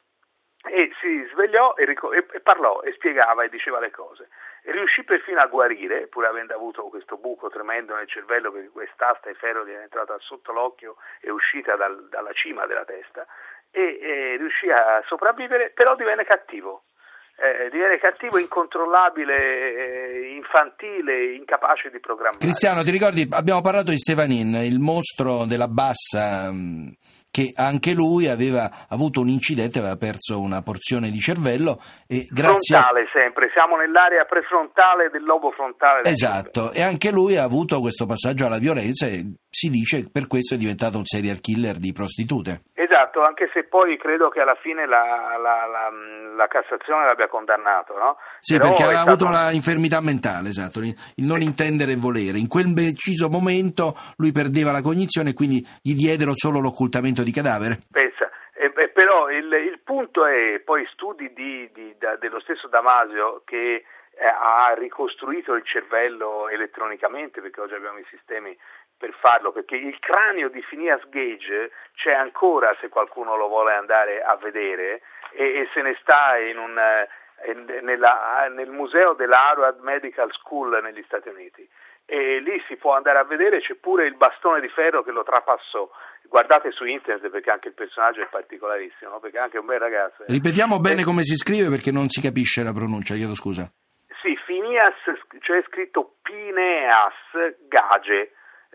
e si svegliò e, ric- e parlò e spiegava e diceva le cose. E riuscì perfino a guarire, pur avendo avuto questo buco tremendo nel cervello, perché quest'asta di ferro gli era entrata sotto l'occhio e uscita dal, dalla cima della testa, e, e riuscì a sopravvivere, però divenne cattivo. Eh, divenne cattivo, incontrollabile, eh, infantile, incapace di programmare. Cristiano, ti ricordi, abbiamo parlato di Stefanin, il mostro della bassa, mh, che anche lui aveva avuto un incidente, aveva perso una porzione di cervello e grazie frontale a... sempre, siamo nell'area prefrontale del lobo frontale del esatto, cervello. E anche lui ha avuto questo passaggio alla violenza e si dice per questo è diventato un serial killer di prostitute. Esatto, anche se poi credo che alla fine la, la, la, la Cassazione l'abbia condannato, no? Sì, Però perché aveva stato... avuto l'infermità mentale, esatto, il non intendere e volere. In quel preciso momento lui perdeva la cognizione e quindi gli diedero solo l'occultamento di cadavere. Pensa, eh, eh, però il, il punto è, poi studi di, di, da, dello stesso Damasio che eh, ha ricostruito il cervello elettronicamente, perché oggi abbiamo i sistemi per farlo, perché il cranio di Phineas Gage c'è ancora, se qualcuno lo vuole andare a vedere, e, e se ne sta in un, in, nella, nel museo della Harvard Medical School negli Stati Uniti, e lì si può andare a vedere, c'è pure il bastone di ferro che lo trapassò. Guardate su internet, perché anche il personaggio è particolarissimo, perché è anche un bel ragazzo. Ripetiamo bene e... come si scrive, perché non si capisce la pronuncia, chiedo scusa. Sì, Phineas, cioè scritto Phineas Gage,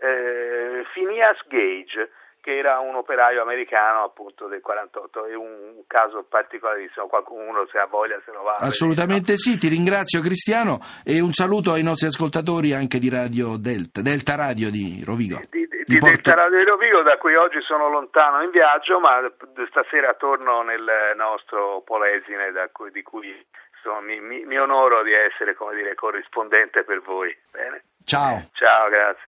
eh, Phineas Gage, che era un operaio americano appunto del quarantotto, è un caso particolarissimo, qualcuno se ha voglia se lo va a assolutamente vedere, no? Sì, ti ringrazio Cristiano e un saluto ai nostri ascoltatori anche di Radio Delta, Delta Radio di Rovigo. Di, di, di di Porto... Delta Radio di Rovigo, da cui oggi sono lontano in viaggio, ma stasera torno nel nostro Polesine, da cui, di cui sono, mi, mi, mi onoro di essere, come dire, corrispondente per voi. Bene? Ciao. Ciao, grazie.